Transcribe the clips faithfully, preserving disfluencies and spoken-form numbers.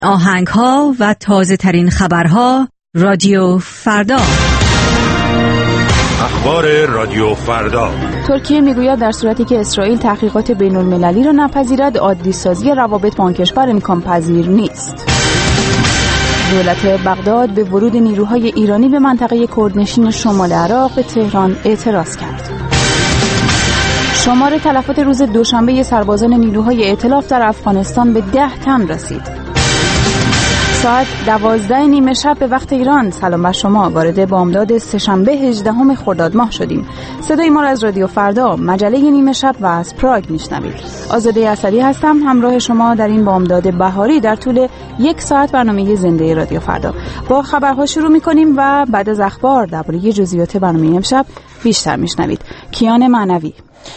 آهنگ‌ها و تازه ترین خبرها رادیو فردا. اخبار رادیو فردا. ترکیه میگوید در صورتی که اسرائیل تحقیقات بین المللی را نپذیرد، عادی سازی روابط با آن کشور امکان پذیر نیست. دولت بغداد به ورود نیروهای ایرانی به منطقه کردنشین شمال عراق به تهران اعتراض کرد. شمار تلفات روز دوشنبه سربازان نیروهای ائتلاف در افغانستان به ده تن رسید. ساعت دوازده نیمه شب به وقت ایران. سلام بر شما. وارد بامداد سه‌شنبه هجدهم خرداد ماه شدیم. صدای ما را از رادیو فردا، مجله نیمه شب و از پراگ میشنوید. آزاده اسدی هستم، همراه شما در این بامداد بهاری در طول یک ساعت برنامه زنده رادیو فردا. با خبرها شروع می‌کنیم و بعد از اخبار درباره جزئیات برنامه امشب بیشتر میشنوید. کیان معنوی.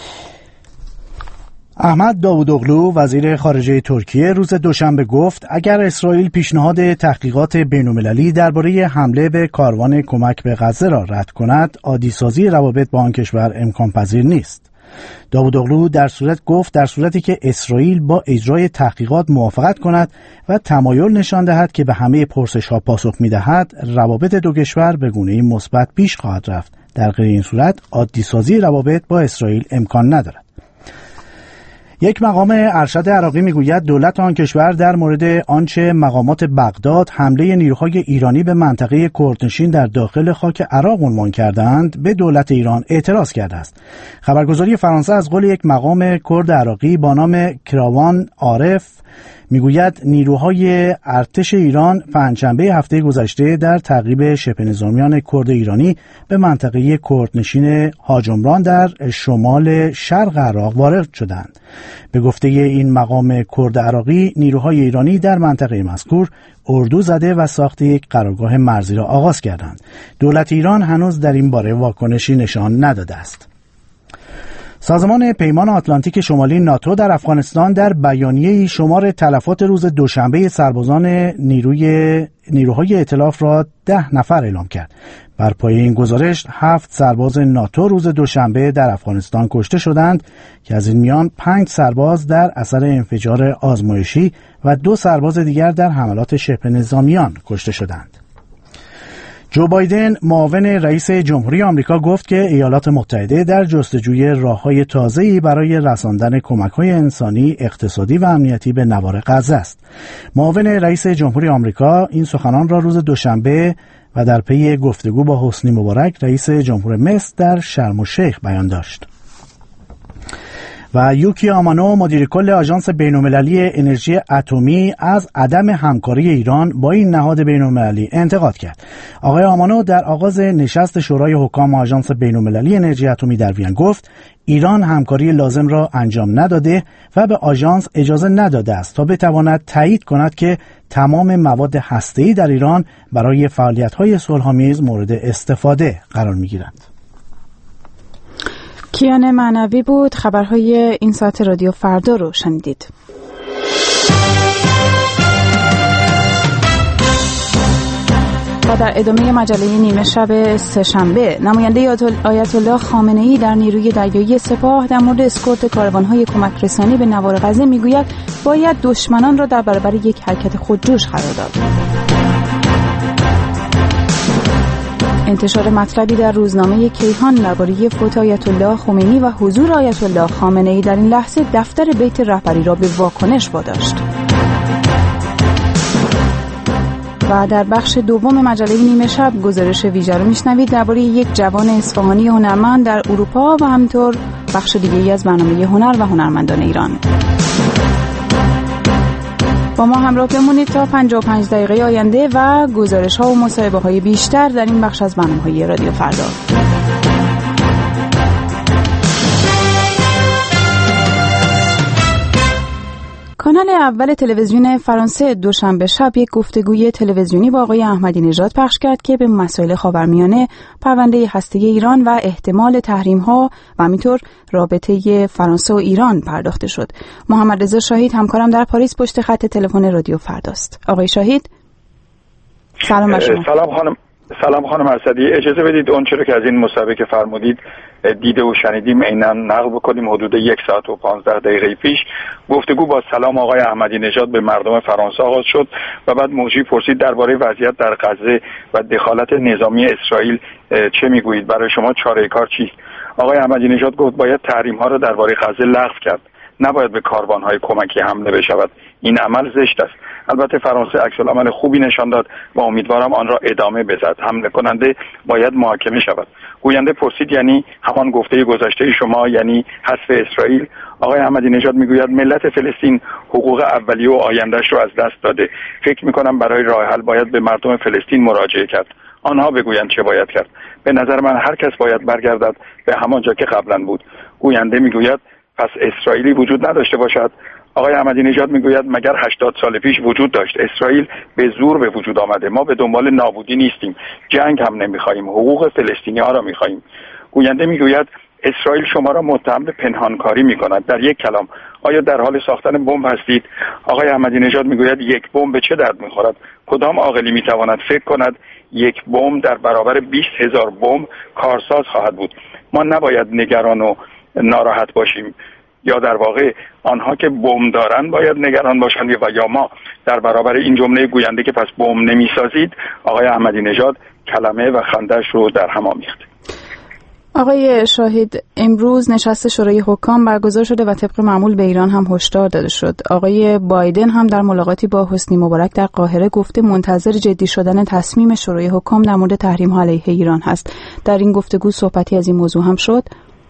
احمد داوودوغلو وزیر خارجه ترکیه روز دوشنبه گفت اگر اسرائیل پیشنهاد تحقیقات بین‌المللی درباره حمله به کاروان کمک به غزه را رد کند، عادی‌سازی روابط با آن کشور امکان پذیر نیست. داوودوغلو در صورت گفت در صورتی که اسرائیل با اجرای تحقیقات موافقت کند و تمایل نشان دهد که به همه پرسش‌ها پاسخ می‌دهد، روابط دو کشور به گونه‌ای مثبت پیش خواهد رفت. در غیر این صورت عادی‌سازی روابط با اسرائیل امکان ندارد. یک مقام ارشد عراقی میگوید دولت آن کشور در مورد آنچه مقامات بغداد حمله نیروهای ایرانی به منطقه کردنشین در داخل خاک عراق عنوان کردند به دولت ایران اعتراض کرده است. خبرگزاری فرانسه از قول یک مقام کرد عراقی با نام کراوان عارف میگوید نیروهای ارتش ایران پنجشنبه هفته گذشته در تعقیب شبه نظامیان کرد ایرانی به منطقه کردنشین هاجمران در شمال شرق عراق وارد شدند. به گفته این مقام کرد عراقی، نیروهای ایرانی در منطقه مذکور اردو زده و ساخت یک قرارگاه مرزی را آغاز کردند. دولت ایران هنوز در این باره واکنشی نشان نداده است. سازمان پیمان آتلانتیک شمالی ناتو در افغانستان در بیانیه‌ای شمار تلفات روز دوشنبه سربازان نیروی نیروهای ائتلاف را ده نفر اعلام کرد. بر پایه این گزارش هفت سرباز ناتو روز دوشنبه در افغانستان کشته شدند که از این میان پنج سرباز در اثر انفجار آزمایشی و دو سرباز دیگر در حملات شبه نظامیان کشته شدند. جو بایدن معاون رئیس جمهوری آمریکا گفت که ایالات متحده در جستجوی راه‌های تازه‌ای برای رساندن کمک‌های انسانی، اقتصادی و امنیتی به نوار غزه است. معاون رئیس جمهوری آمریکا این سخنان را روز دوشنبه و در پی گفتگو با حسنی مبارک رئیس جمهور مصر در شرم الشیخ بیان داشت. و یوکی آمانو مدیر کل آژانس بین‌المللی انرژی اتمی از عدم همکاری ایران با این نهاد بین‌المللی انتقاد کرد. آقای آمانو در آغاز نشست شورای حکام آژانس بین‌المللی انرژی اتمی در وین گفت ایران همکاری لازم را انجام نداده و به آژانس اجازه نداده است تا بتواند تایید کند که تمام مواد هسته‌ای در ایران برای فعالیت‌های صلح‌آمیز مورد استفاده قرار می‌گیرند. کیان معنوی بود. خبرهای این ساعت رادیو فردا رو شنیدید. و در ادامه مجله نیمه شب سه‌شنبه، نماینده آیت الله خامنه‌ای در نیروی دریایی سپاه در مورد اسکورت کاروان‌های کمک رسانی به نوار غزه میگوید باید دشمنان را در برابر یک حرکت خودجوش قرار داد. انتشار مطلبی در روزنامه کیهان درباره فوت آیت الله خمینی و حضور آیت الله خامنه‌ای در این لحظه دفتر بیت رهبری را به واکنش واداشت. و در بخش دوم مجله نیمه شب گزارش ویژه رو میشنوید درباره یک جوان اصفهانی هنرمند در اروپا و همینطور بخش دیگه‌ای از برنامه هنر و هنرمندان ایران. با ما همراه بمونید تا پنجاه و پنج دقیقه آینده و گزارش ها و مصاحبه های بیشتر در این بخش از برنامه های رادیو فردا. کانال اول تلویزیون فرانسه دوشنبه شب یک گفتگوی تلویزیونی با آقای احمدی نژاد پخش کرد که به مسائل خاورمیانه، پرونده هسته‌ای ایران و احتمال تحریم‌ها و همینطور رابطه فرانسه و ایران پرداخته شد. محمد رضا شاهید همکارم در پاریس پشت خط تلفن رادیو فرداست. آقای شاهید، سلام بر شما. سلام خانم سلام خانم اسدی، اجازه بدید اون چرا که از این مسابقه که فرمودید دیده و شنیدیم عیناً نقل بکنیم. حدود یک ساعت و پانزده دقیقه پیش گفتگو با سلام آقای احمدی نژاد به مردم فرانسه آغاز شد و بعد موجی پرسید درباره وضعیت در غزه و دخالت نظامی اسرائیل چه میگویید؟ برای شما چاره کار چیست؟ آقای احمدی نژاد گفت باید تحریم ها را درباره غزه لغو کرد، نباید به کاروان های کمکی حمله بشود، این عمل زشت است. البته فرانسه عکس العمل خوبی نشان داد و امیدوارم آن را ادامه بزد. حمله کننده باید محاکمه شود. گوینده پرسید یعنی همان گفته گذشته شما، یعنی حذف اسرائیل؟ آقای احمدی نژاد میگوید ملت فلسطین حقوق اولیه و آیندهش را از دست داده. فکر میکنم برای راه حل باید به مردم فلسطین مراجعه کرد، آنها بگویند چه باید کرد. به نظر من هر کس باید برگردد به همان جا که قبلا بود. گوینده میگوید پس اسرائیلی وجود نداشته باشد؟ آقای احمدی نژاد میگوید مگر هشتاد سال پیش وجود داشت؟ اسرائیل به زور به وجود آمده. ما به دنبال نابودی نیستیم، جنگ هم نمیخواهیم، حقوق فلسطینی ها را میخواهیم. گوینده میگوید اسرائیل شما را متهم به پنهانکاری میکند. در یک کلام آیا در حال ساختن بمب هستید؟ آقای احمدی نژاد میگوید یک بمب به چه درد میخورد؟ کدام عاقلی میتواند فکر کند یک بمب در برابر بیست هزار بمب کارساز خواهد بود؟ ما نباید نگران و ناراحت باشیم، یا در واقع آنها که بم دارن باید نگران باشند و یا ما در برابر این جمله گوینده که پس بم نمیسازید؟ آقای احمدی نژاد کلمه و خندش رو در هم آمیخت. آقای شاهد، امروز نشست شورای حکام برگزار شده و طبق معمول به ایران هم هشدار داده شد. آقای بایدن هم در ملاقاتی با حسنی مبارک در قاهره گفته منتظر جدی شدن تصمیم شورای حکام در مورد تحریم علیه ایران هست. در این گفتگو صحبتی از این موضوع هم شد؟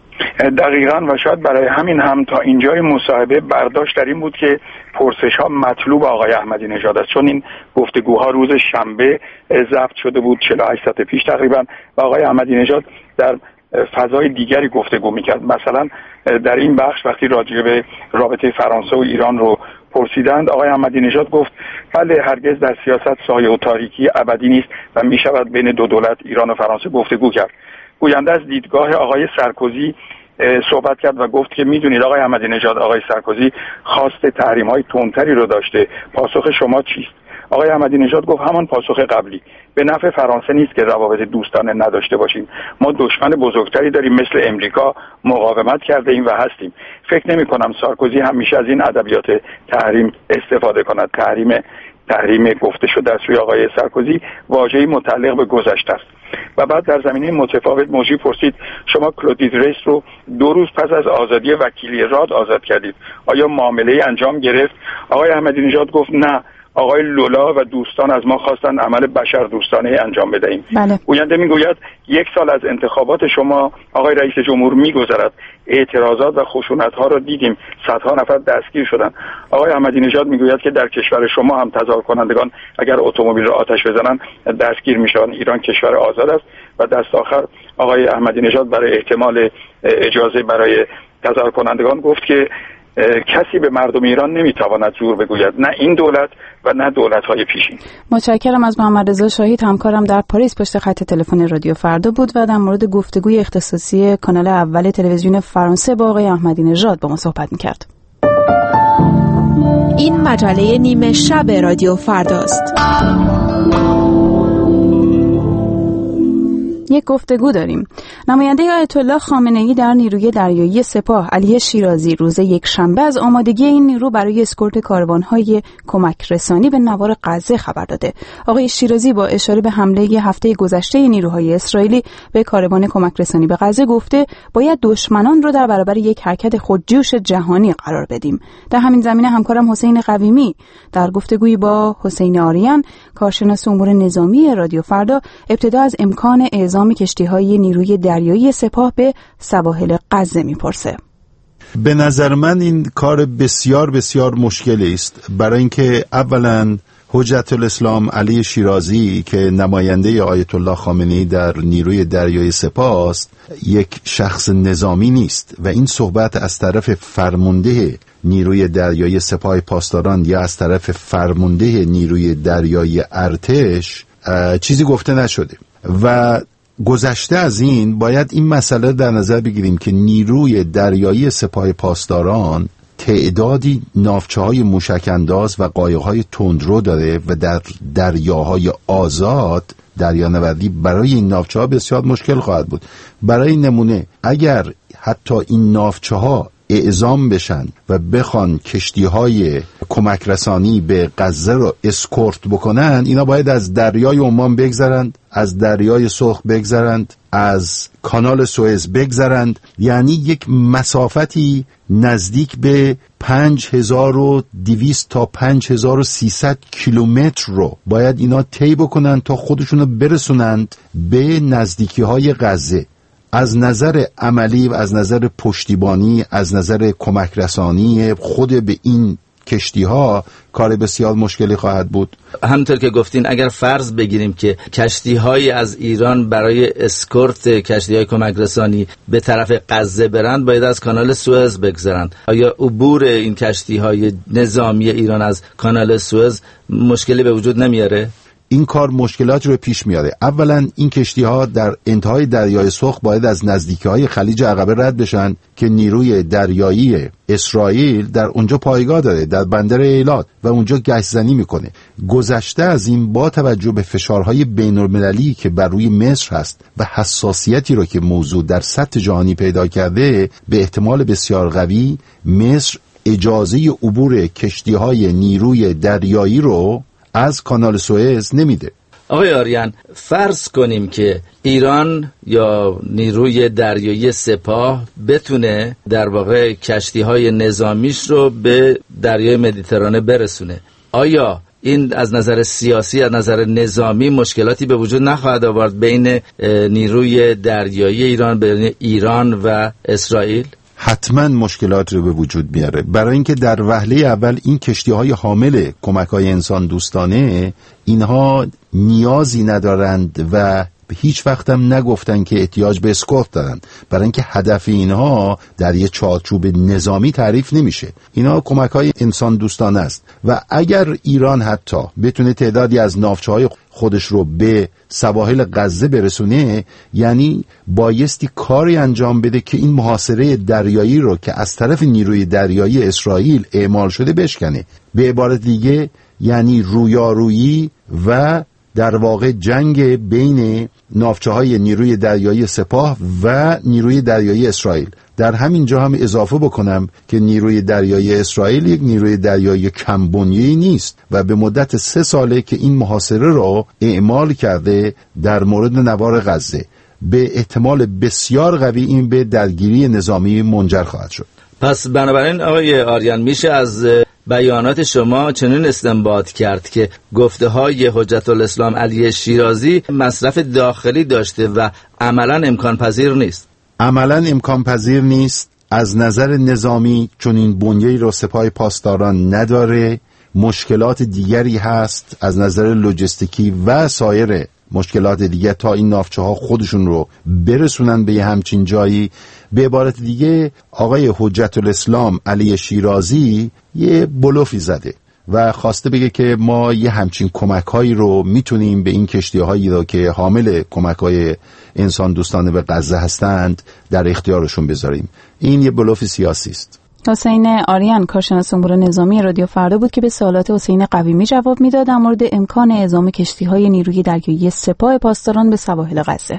دقیقاً، و شاید برای همین هم تا اینجای مصاحبه برداشت در این بود که پرسش ها مطلوب آقای احمدی نژاد است، چون این گفتگوها روز شنبه ضبط شده بود چهل و هشت ساعت پیش تقریبا و آقای احمدی نژاد در فضای دیگری گفتگو میکرد. مثلا در این بخش وقتی راجع به رابطه فرانسه و ایران رو پرسیدند، آقای احمدی نژاد گفت بله هرگز در سیاست سایه و تاریکی ابدی نیست و میشود بین دو دولت ایران و فرانسه گفتگو کرد. گوینده از دیدگاه آقای سرکوزی صحبت کرد و گفت که میدونید آقای احمدی نژاد، آقای سرکوزی خواست تحریم های تندتری رو داشته، پاسخ شما چیست؟ آقای احمدی نژاد گفت همان پاسخ قبلی، به نفع فرانسه نیست که روابط دوستانه نداشته باشیم. ما دشمن بزرگتری داریم مثل امریکا، مقاومت کرده ایم و هستیم. فکر نمی کنم سارکوزی همیشه از این ادبیات تحریم استفاده کند. تحریم تحریم گفته شده از سوی آقای سارکوزی واژه‌ای متعلق به گذشته است. و بعد در زمینه متفاوت موجی پرسید شما کلودید ریس رو دو روز پس از آزادی وکیلی راد آزاد کردید، آیا معامله انجام گرفت؟ آقای احمدی نژاد گفت نه، آقای لولا و دوستان از ما خواستن عمل بشر دوستانه انجام بدهیم. بله. گوینده میگوید یک سال از انتخابات شما آقای رئیس جمهور میگذرد، اعتراضات و خشونت ها را دیدیم، صدها نفر دستگیر شدند. آقای احمدی نژاد میگوید که در کشور شما هم تظاهر کنندگان اگر اتومبیل را آتش بزنند دستگیر میشوند. ایران کشور آزاد است. و دست آخر آقای احمدی نژاد برای احتمال اجازه برای تظاهر کنندگان گفت که کسی به مردم ایران نمیتواند زور بگوید، نه این دولت و نه دولت‌های پیشین. متشکرم از محمد رضا شاهید، همکارم در پاریس پشت خط تلفن رادیو فردا بود و در مورد گفتگوی اختصاصی کانال اول تلویزیون فرانسه با آقای احمدی نژاد با ما صحبت می‌کرد. این مجله نیمه شب رادیو فرداست. یک گفتگو داریم. نماینده آیت الله خامنه‌ای در نیروی دریایی سپاه علی شیرازی روز یک شنبه از آمادگی این نیرو برای اسکورت کاروان‌های کمک رسانی به نوار غزه خبر داده. آقای شیرازی با اشاره به حمله هفته گذشته نیروهای اسرائیلی به کاروان کمک رسانی به غزه گفته باید دشمنان رو در برابر یک حرکت خودجوش جهانی قرار بدیم. در همین زمینه همکارم حسین قویمی در گفتگویی با حسین آریان کارشناس امور نظامی رادیو فردا ابتدا از امکان اعزام کشتی‌های نیروی دریایی سپاه به سواحل غزه می‌پرسه. به نظر من این کار بسیار بسیار مشکلی است، برای اینکه اولا حجت الاسلام علی شیرازی که نماینده آیت الله خامنه‌ای در نیروی دریایی سپاه است یک شخص نظامی نیست و این صحبت از طرف فرمانده نیروی دریایی سپاه پاسداران یا از طرف فرمانده نیروی دریایی ارتش چیزی گفته نشده. و گذشته از این باید این مسئله در نظر بگیریم که نیروی دریایی سپاه پاسداران تعدادی ناوچه‌های موشک‌انداز و قایق‌های تندرو داره و در دریاهای آزاد دریانوردی برای این ناوچه‌ها بسیار مشکل خواهد بود. برای نمونه اگر حتی این ناوچه‌ها اعزام بشن و بخوان کشتی‌های کمک رسانی به غزه رو اسکورت بکنن، اینا باید از دریای عمان بگذرند، از دریای سرخ بگذرند، از کانال سوئز بگذرند، یعنی یک مسافتی نزدیک به پنج هزار و دویست تا پنج هزار و سیصد کیلومتر رو باید اینا طی بکنن تا خودشونو برسونند به نزدیکی‌های غزه. از نظر عملی و از نظر پشتیبانی، از نظر کمک رسانی خود به این کشتی ها کار بسیار مشکلی خواهد بود. همونطور که گفتین اگر فرض بگیریم که کشتی های از ایران برای اسکورت کشتی های کمک رسانی به طرف غزه برند باید از کانال سوئز بگذرند، آیا عبور این کشتی های نظامی ایران از کانال سوئز مشکلی به وجود نمیاره؟ این کار مشکلات رو پیش میاره. اولا این کشتی ها در انتهای دریای سرخ باید از نزدیکی های خلیج عقبه رد بشن که نیروی دریایی اسرائیل در اونجا پایگاه داره، در بندر ایلات، و اونجا گشت زنی میکنه. گذشته از این با توجه به فشارهای بین المللی که بر روی مصر هست و حساسیتی رو که موضوع در سطح جهانی پیدا کرده، به احتمال بسیار قوی مصر اجازه عبور کشتی های نیروی دریایی رو از کانال سوئز نمیده. آقای آریان، فرض کنیم که ایران یا نیروی دریایی سپاه بتونه در واقع کشتی‌های نظامیش رو به دریای مدیترانه برسونه، آیا این از نظر سیاسی، از نظر نظامی مشکلاتی به وجود نخواهد آورد بین نیروی دریایی ایران، بین ایران و اسرائیل؟ حتما مشکلات رو به وجود میاره، برای اینکه در وهله اول این کشتی‌های حامل کمک‌های انسان دوستانه اینها نیازی ندارند و هیچ وقت هم نگفتن که احتیاج به اسکورت دارند، برای اینکه هدف اینها در یه چارچوب نظامی تعریف نمیشه. اینها کمک‌های انسان دوستانه است و اگر ایران حتی بتونه تعدادی از ناوچه‌های خودش رو به سواحل غزه برسونه، یعنی بایستی کاری انجام بده که این محاصره دریایی رو که از طرف نیروی دریایی اسرائیل اعمال شده بشکنه. به عبارت دیگه یعنی رویارویی و در واقع جنگ بین ناوچه‌های نیروی دریایی سپاه و نیروی دریایی اسرائیل. در همین جا هم اضافه بکنم که نیروی دریایی اسرائیل یک نیروی دریایی کمبنیه‌ای نیست و به مدت سه ساله که این محاصره رو اعمال کرده در مورد نوار غزه. به احتمال بسیار قوی این به درگیری نظامی منجر خواهد شد. پس بنابراین آقای آریان میشه از بیانات شما چنین استنباط کرد که گفته های حجت الاسلام علی شیرازی مصرف داخلی داشته و عملا امکان پذیر نیست. عملا امکان پذیر نیست. از نظر نظامی چون این بنیه‌ای رو سپاه پاسداران نداره، مشکلات دیگری هست از نظر لوجستیکی و سایر مشکلات دیگه تا این ناوچه ها خودشون رو برسونن به یه همچین جایی. به عبارت دیگه آقای حجت الاسلام علی شیرازی یه بلوفی زده و خواسته بگه که ما یه همچین کمک هایی رو میتونیم به این کشتی هایی رو که حامل کمک های انسان دوستانه به غزه هستند در اختیارشون بذاریم. این یه بلوف سیاسی است. حسین آریان، کارشناس امور نظامی رادیو فردا بود که به سوالات حسین قویمی جواب میداد در مورد امکان اعزام کشتی‌های نیروی دریایی سپاه پاسداران به سواحل غزه.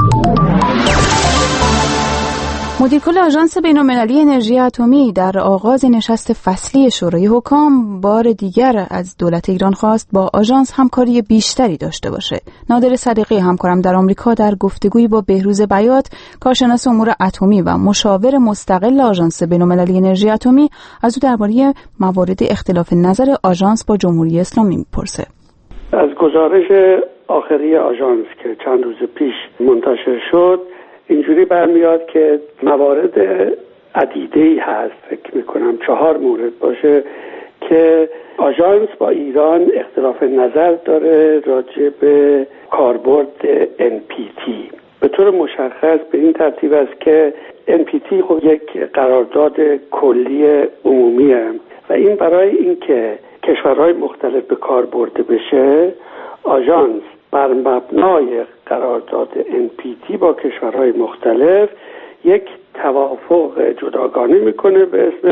مدیر کل آژانس بین‌المللی انرژی اتمی در آغاز نشست فصلی شورای حکام بار دیگر از دولت ایران خواست با آژانس همکاری بیشتری داشته باشه. نادر صدیقی، همکارم در آمریکا، در گفتگویی با بهروز بیات، کارشناس امور اتمی و مشاور مستقل آژانس بین‌المللی انرژی اتمی، از او درباره موارد اختلاف نظر آژانس با جمهوری اسلامی میپرسه. از گزارش آخری آژانس که چند روز پیش منتشر شد اینجوری برمیاد که موارد عدیده‌ای هست، فکر میکنم چهار مورد باشه که آژانس با ایران اختلاف نظر داره راجع به کاربرد ان پی تی. به طور مشخص به این ترتیب است که ان پی تی خب یک قرارداد کلی عمومیه و این برای اینکه کشورهای مختلف به کار برده بشه، آژانس بر مبنای قرارداد ان پی تی با کشورهای مختلف یک توافق جداگانه میکنه به اسم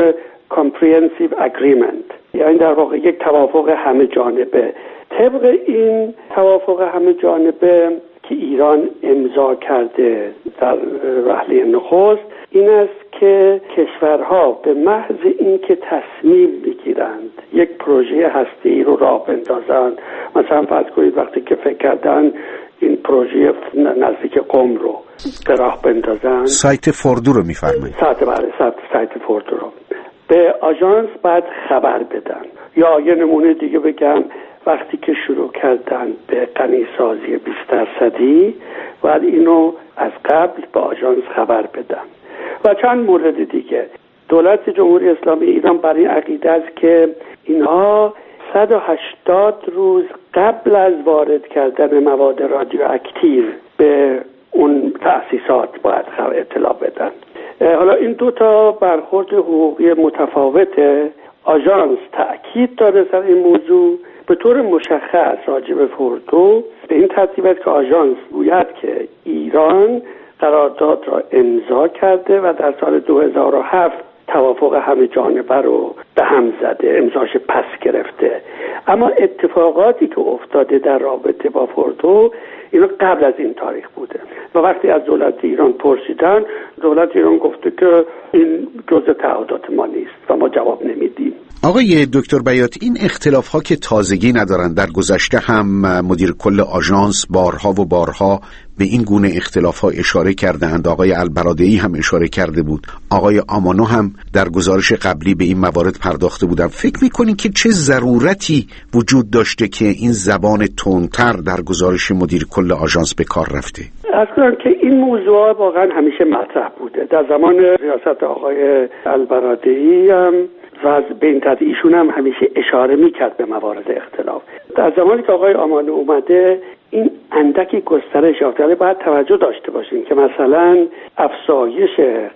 Comprehensive Agreement، یعنی در واقع یک توافق همه جانبه. طبق این توافق همه جانبه که ایران امضا کرده در وهله نخست این است که کشورها به محض اینکه تصمیم بگیرند یک پروژه هسته‌ای رو راه بندازند، مثلا فرض کنید وقتی که فکر کردن این پروژه نزدیک قم رو به راه بندازن، سایت فوردو رو می‌فرمایید. سایت بله سایت, سایت فوردو رو به آژانس باید خبر بدن. یا یه نمونه دیگه بگم، وقتی که شروع کردن به غنی‌سازی بیست درصدی باید اینو از قبل به آژانس خبر بدن. و چند مورد دیگه. دولت جمهوری اسلامی ایران بر این عقیده است که اینها صد و هشتاد روز قبل از وارد کردن مواد رادیواکتیو به اون تأسیسات باید خبر اطلاع بدن. حالا این دو تا برخورد حقوقی متفاوته. آژانس تأکید داره سر این موضوع به طور مشخص راجع به فوردو به این ترتیب است که آژانس گوید که ایران قرارداد را امضا کرده و در سال دو هزار و هفت توافق همه جانبه رو به هم زده، امضاش پس گرفته. اما اتفاقاتی که افتاده در رابطه با فوردو اینو قبل از این تاریخ بوده و وقتی از دولت ایران پرسیدن، دولت ایران گفته که این جزء تعهدات ما نیست و ما جواب نمیدیم. آقای دکتر بیات، این اختلاف ها که تازگی ندارن، در گذشته هم مدیر کل آژانس بارها و بارها به این گونه اختلاف ها اشاره کردند. آقای البرادعی هم اشاره کرده بود، آقای آمانو هم در گزارش قبلی به این موارد پرداخته بودن. فکر میکنین که چه ضرورتی وجود داشته که این زبان تندتر در گزارش مدیر کل آژانس به کار رفته؟ از کنم که این موضوع واقعا همیشه مطرح بوده. در زمان ریاست آقای البرادعی هم و به این ترتیب ایشون هم همیشه اشاره میکرد به موارد اختلاف. در زمانی که آقای آمانو اومده این اندکی گسترش یافته. باید توجه داشته باشیم که مثلا افزایش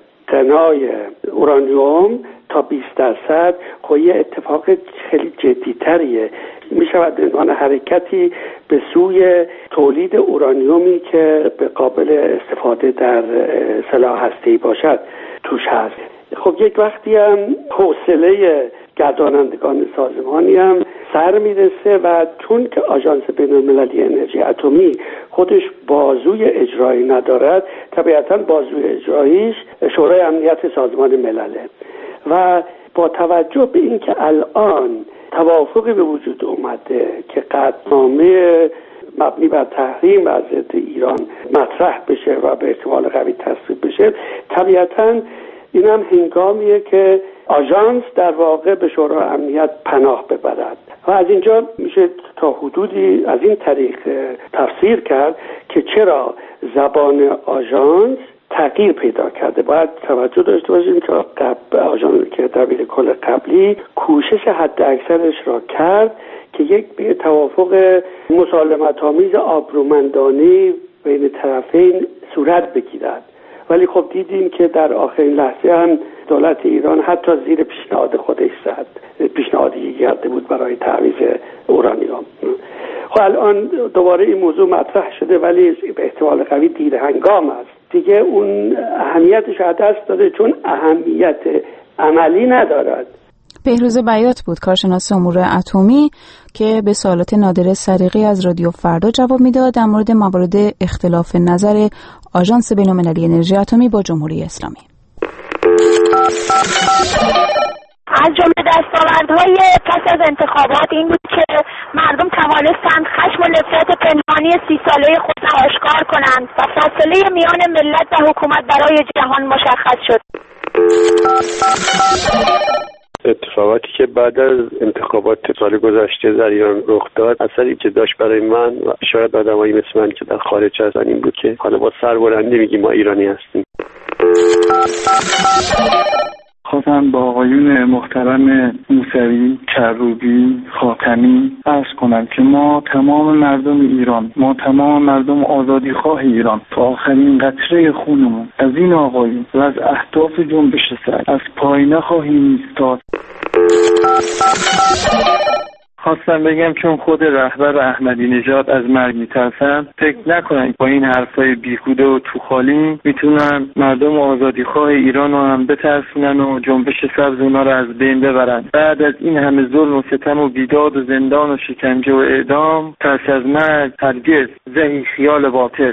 غنای اورانیوم تا بیست درصد خب یه اتفاق خیلی جدی‌تریه. می شود به عنوان حرکتی به سوی تولید اورانیومی که به قابل استفاده در سلاح هسته‌ای باشد توش هست. خب یک وقتی هم حوصله گردانندگان سازمانی هم سر میرسه و چون که آژانس بین‌المللی انرژی اتمی خودش بازوی اجرایی ندارد، طبیعتاً بازوی اجراییش شورای امنیت سازمان ملله و با توجه به اینکه الان توافقی به وجود اومده که قطعنامه مبنی بر تحریم بر ضد ایران مطرح بشه و به احتمال قوی تصویب بشه، طبیعتاً این هم هنگامیه که آژانس در واقع به شورای امنیت پناه ببرد و از اینجا میشه تا حدودی از این طریق تفسیر کرد که چرا زبان آژانس تغییر پیدا کرده. باید توجه داشته باشیم که قبل آژانس که دبیر کل قبلی کوشش حد اکثرش را کرد که یک به توافق مسالمت‌آمیز آبرومندانه بین طرفین صورت بگیرد، ولی خب دیدیم که در آخرین لحظه هم دولت ایران حتی زیر پیشنهاد خودش زد، پیشنهادی کرده بود برای تعویض اورانیوم. خب الان دوباره این موضوع مطرح شده ولی به احتمال قوی دیر هنگام است دیگه، اون اهمیتش از دست داده چون اهمیت عملی ندارد. بهروز بیات بود، کارشناس امور اتمی که به سوالات نادر سریقی از رادیو فردا جواب میداد در مورد موارد اختلاف نظر آژانس بین‌المللی انرژی اتمی با جمهوری اسلامی. از جمله دستاوردهای پس از انتخابات این بود که مردم توانستند خشم و نفرت پنهانی سی ساله خود را آشکار کنند و فاصله میان ملت و حکومت برای جهان مشخص شد. اتفاقاتی که بعد از انتخابات سال گذشته در ایران رخ داد، اثری که داشت برای من و شاید آدمایی مثل من که در خارج هستن این بود که حالا با سربلندی میگیم ما ایرانی هستیم. خواستم با آقایون محترم موسوی، کروبی، خاتمی عرض کنم که ما تمام مردم ایران، ما تمام مردم آزادی خواه ایران تا آخرین قطره خونمون از این آقایون و از اهداف جنبش سر از پای نخواهیم ایستاد. خواستم بگم چون خود رهبر احمدی نژاد از مرگ میترسن، فکر نکنن با این حرفای بیهوده و توخالی میتونن مردم آزادیخواه ایران رو هم بترسونن و جنبش سبز اونا رو از بین ببرن. بعد از این همه ظلم و ستم و بیداد و زندان و شکنجه و اعدام، ترس از مرگ هرگز، ذهن خیال باطل.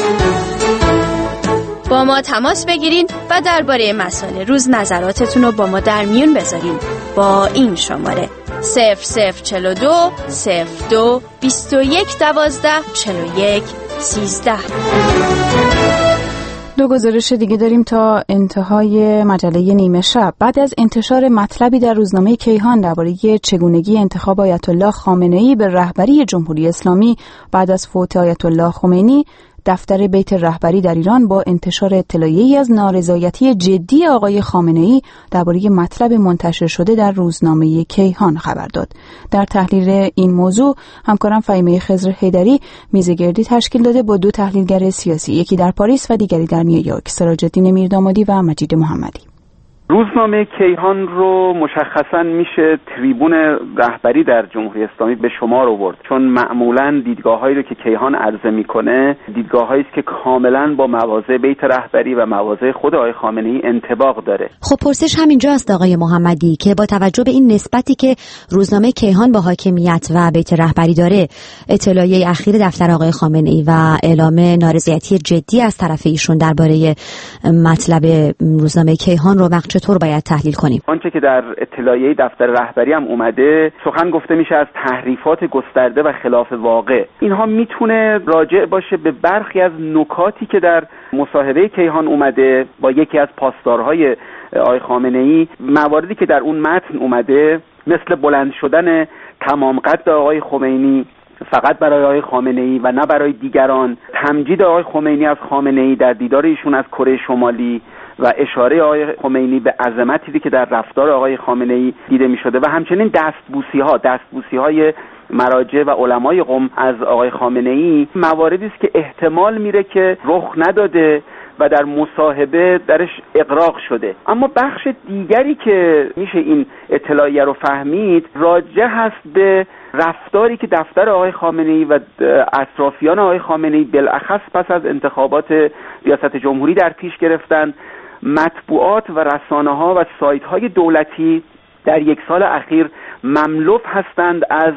با ما تماس بگیرین و درباره مسائل روز نظراتتون رو با ما در میون بذارین با این شماره صفر صفر چهل و دو صفر دو بیست و یک دوازده چهل و یک سیزده. دو گزارش دیگه داریم تا انتهای مجله نیمه شب. بعد از انتشار مطلبی در روزنامه کیهان درباره چگونگی انتخاب آیت الله خامنه‌ای به رهبری جمهوری اسلامی بعد از فوت آیت الله خمینی، دفتر بیت رهبری در ایران با انتشار اطلاعیه‌ای از نارضایتی جدی آقای خامنه‌ای درباره مطلب منتشر شده در روزنامه کیهان خبر داد. در تحلیل این موضوع همکارم فهیمه خضر حیدری میزگردی تشکیل داده با دو تحلیلگر سیاسی، یکی در پاریس و دیگری در نیویورک، سراج‌الدین میردامادی و مجید محمدی. روزنامه کیهان رو مشخصاً میشه تریبون رهبری در جمهوری اسلامی به شمار آورد، چون معمولاً دیدگاه‌هایی رو که کیهان عرضه میکنه دیدگاه‌هایی است که کاملاً با مواضع بیت رهبری و مواضع خود آقای خامنه‌ای انطباق داره. خب پرسش همینجاست آقای محمدی که با توجه به این نسبتی که روزنامه کیهان با حاکمیت و بیت رهبری داره، اطلاعیه اخیر دفتر آقای خامنه‌ای و اعلام نارضایتی جدی از طرف ایشون درباره مطلب روزنامه کیهان رو چطور باید تحلیل کنیم؟ آنچه که در اطلاعیه دفتر رهبری هم اومده، سخن گفته میشه از تحریفات گسترده و خلاف واقع. اینها میتونه راجع باشه به برخی از نکاتی که در مصاحبه کیهان اومده با یکی از پاسدارهای آقای خامنه‌ای، مواردی که در اون متن اومده مثل بلند شدن تمام قد آقای خمینی فقط برای آقای خامنه‌ای و نه برای دیگران، تمجید آقای خمینی از خامنه‌ای در دیدار ایشون از کره شمالی و اشاره آقای خمینی به عظمتی که در رفتار آقای خامنه‌ای دیده می‌شده و همچنین دستبوسی‌ها دستبوسی‌های مراجع و علمای قم از آقای خامنه‌ای مواردی است که احتمال میره که رخ نداده و در مصاحبه درش اغراق شده. اما بخش دیگری که میشه این اطلاعیه رو فهمید راجع هست به رفتاری که دفتر آقای خامنه‌ای و اطرافیان آقای خامنه‌ای بالاخص پس از انتخابات ریاست جمهوری در پیش گرفتن. مطبوعات و رسانه‌ها و سایت‌های دولتی در یک سال اخیر مملو هستند از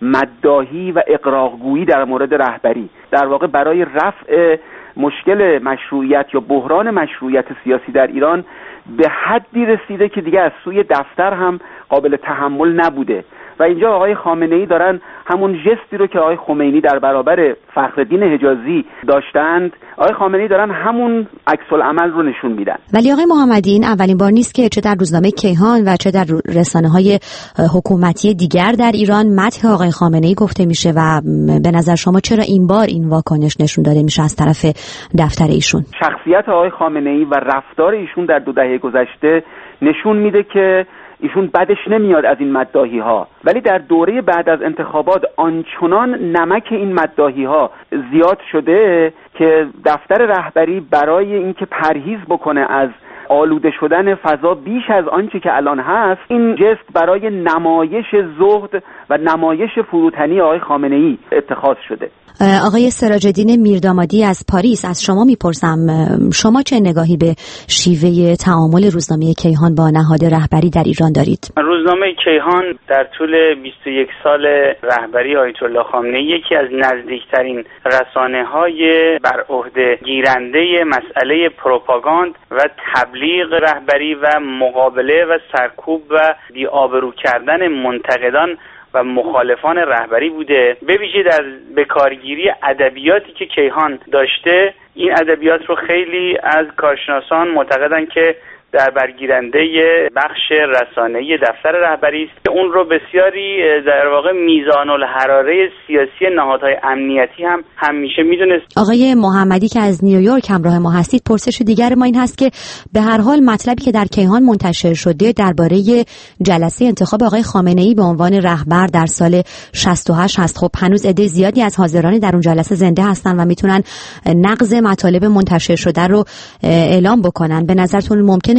مداحی و اقراق‌گویی در مورد رهبری. در واقع برای رفع مشکل مشروعیت یا بحران مشروعیت سیاسی در ایران به حدی رسیده که دیگه از سوی دفتر هم قابل تحمل نبوده و اینجا آقای خامنه‌ای دارن همون جستی رو که آقای خمینی در برابر فخرالدین حجازی داشتند، آقای خامنه‌ای دارن همون عکس العمل رو نشون میدن. ولی آقای محمدی این اولین بار نیست که چه در روزنامه کیهان و چه در رسانه‌های حکومتی دیگر در ایران مدح آقای خامنه‌ای گفته میشه و به نظر شما چرا این بار این واکنش نشون داده میشه از طرف دفتر ایشون؟ شخصیت آقای خامنه‌ای و رفتار ایشون در دو دهه گذشته نشون میده که ایشون بدش نمیاد از این مداحی ها، ولی در دوره بعد از انتخابات آنچنان نمک این مداحی ها زیاد شده که دفتر رهبری برای اینکه پرهیز بکنه از آلوده شدن فضا بیش از آنچه که الان هست، این جست برای نمایش زهد و نمایش فروتنی آقای خامنه‌ای اتخاذ شده. آقای سراج‌الدین میردامادی از پاریس، از شما میپرسم شما چه نگاهی به شیوه تعامل روزنامه کیهان با نهاد رهبری در ایران دارید؟ روزنامه کیهان در طول بیست و یک سال رهبری آیت الله خامنه‌ای یکی از نزدیکترین رسانه‌های بر عهده گیرنده مسئله پروپاگاند و تبلیغ رهبری و مقابله و سرکوب و بی‌آبرو کردن منتقدان و مخالفان رهبری بوده. به ویژه در بکارگیری ادبیاتی که کیهان داشته، این ادبیات رو خیلی از کارشناسان معتقدن که در برگیرنده بخش رسانه‌ای دفتر رهبری است که اون رو بسیاری در واقع میزان الحراره سیاسی نهادهای امنیتی هم همیشه میدونست. آقای محمدی که از نیویورک همراه ما هستید، پرسش دیگر ما این هست که به هر حال مطلبی که در کیهان منتشر شده درباره جلسه انتخاب آقای خامنه‌ای به عنوان رهبر در سال شصت و هشت هست. خب هنوز عده زیادی از حاضران در اون جلسه زنده هستن و میتونن نقض مطالب منتشر شده رو اعلام بکنن. به نظرتون ممکنه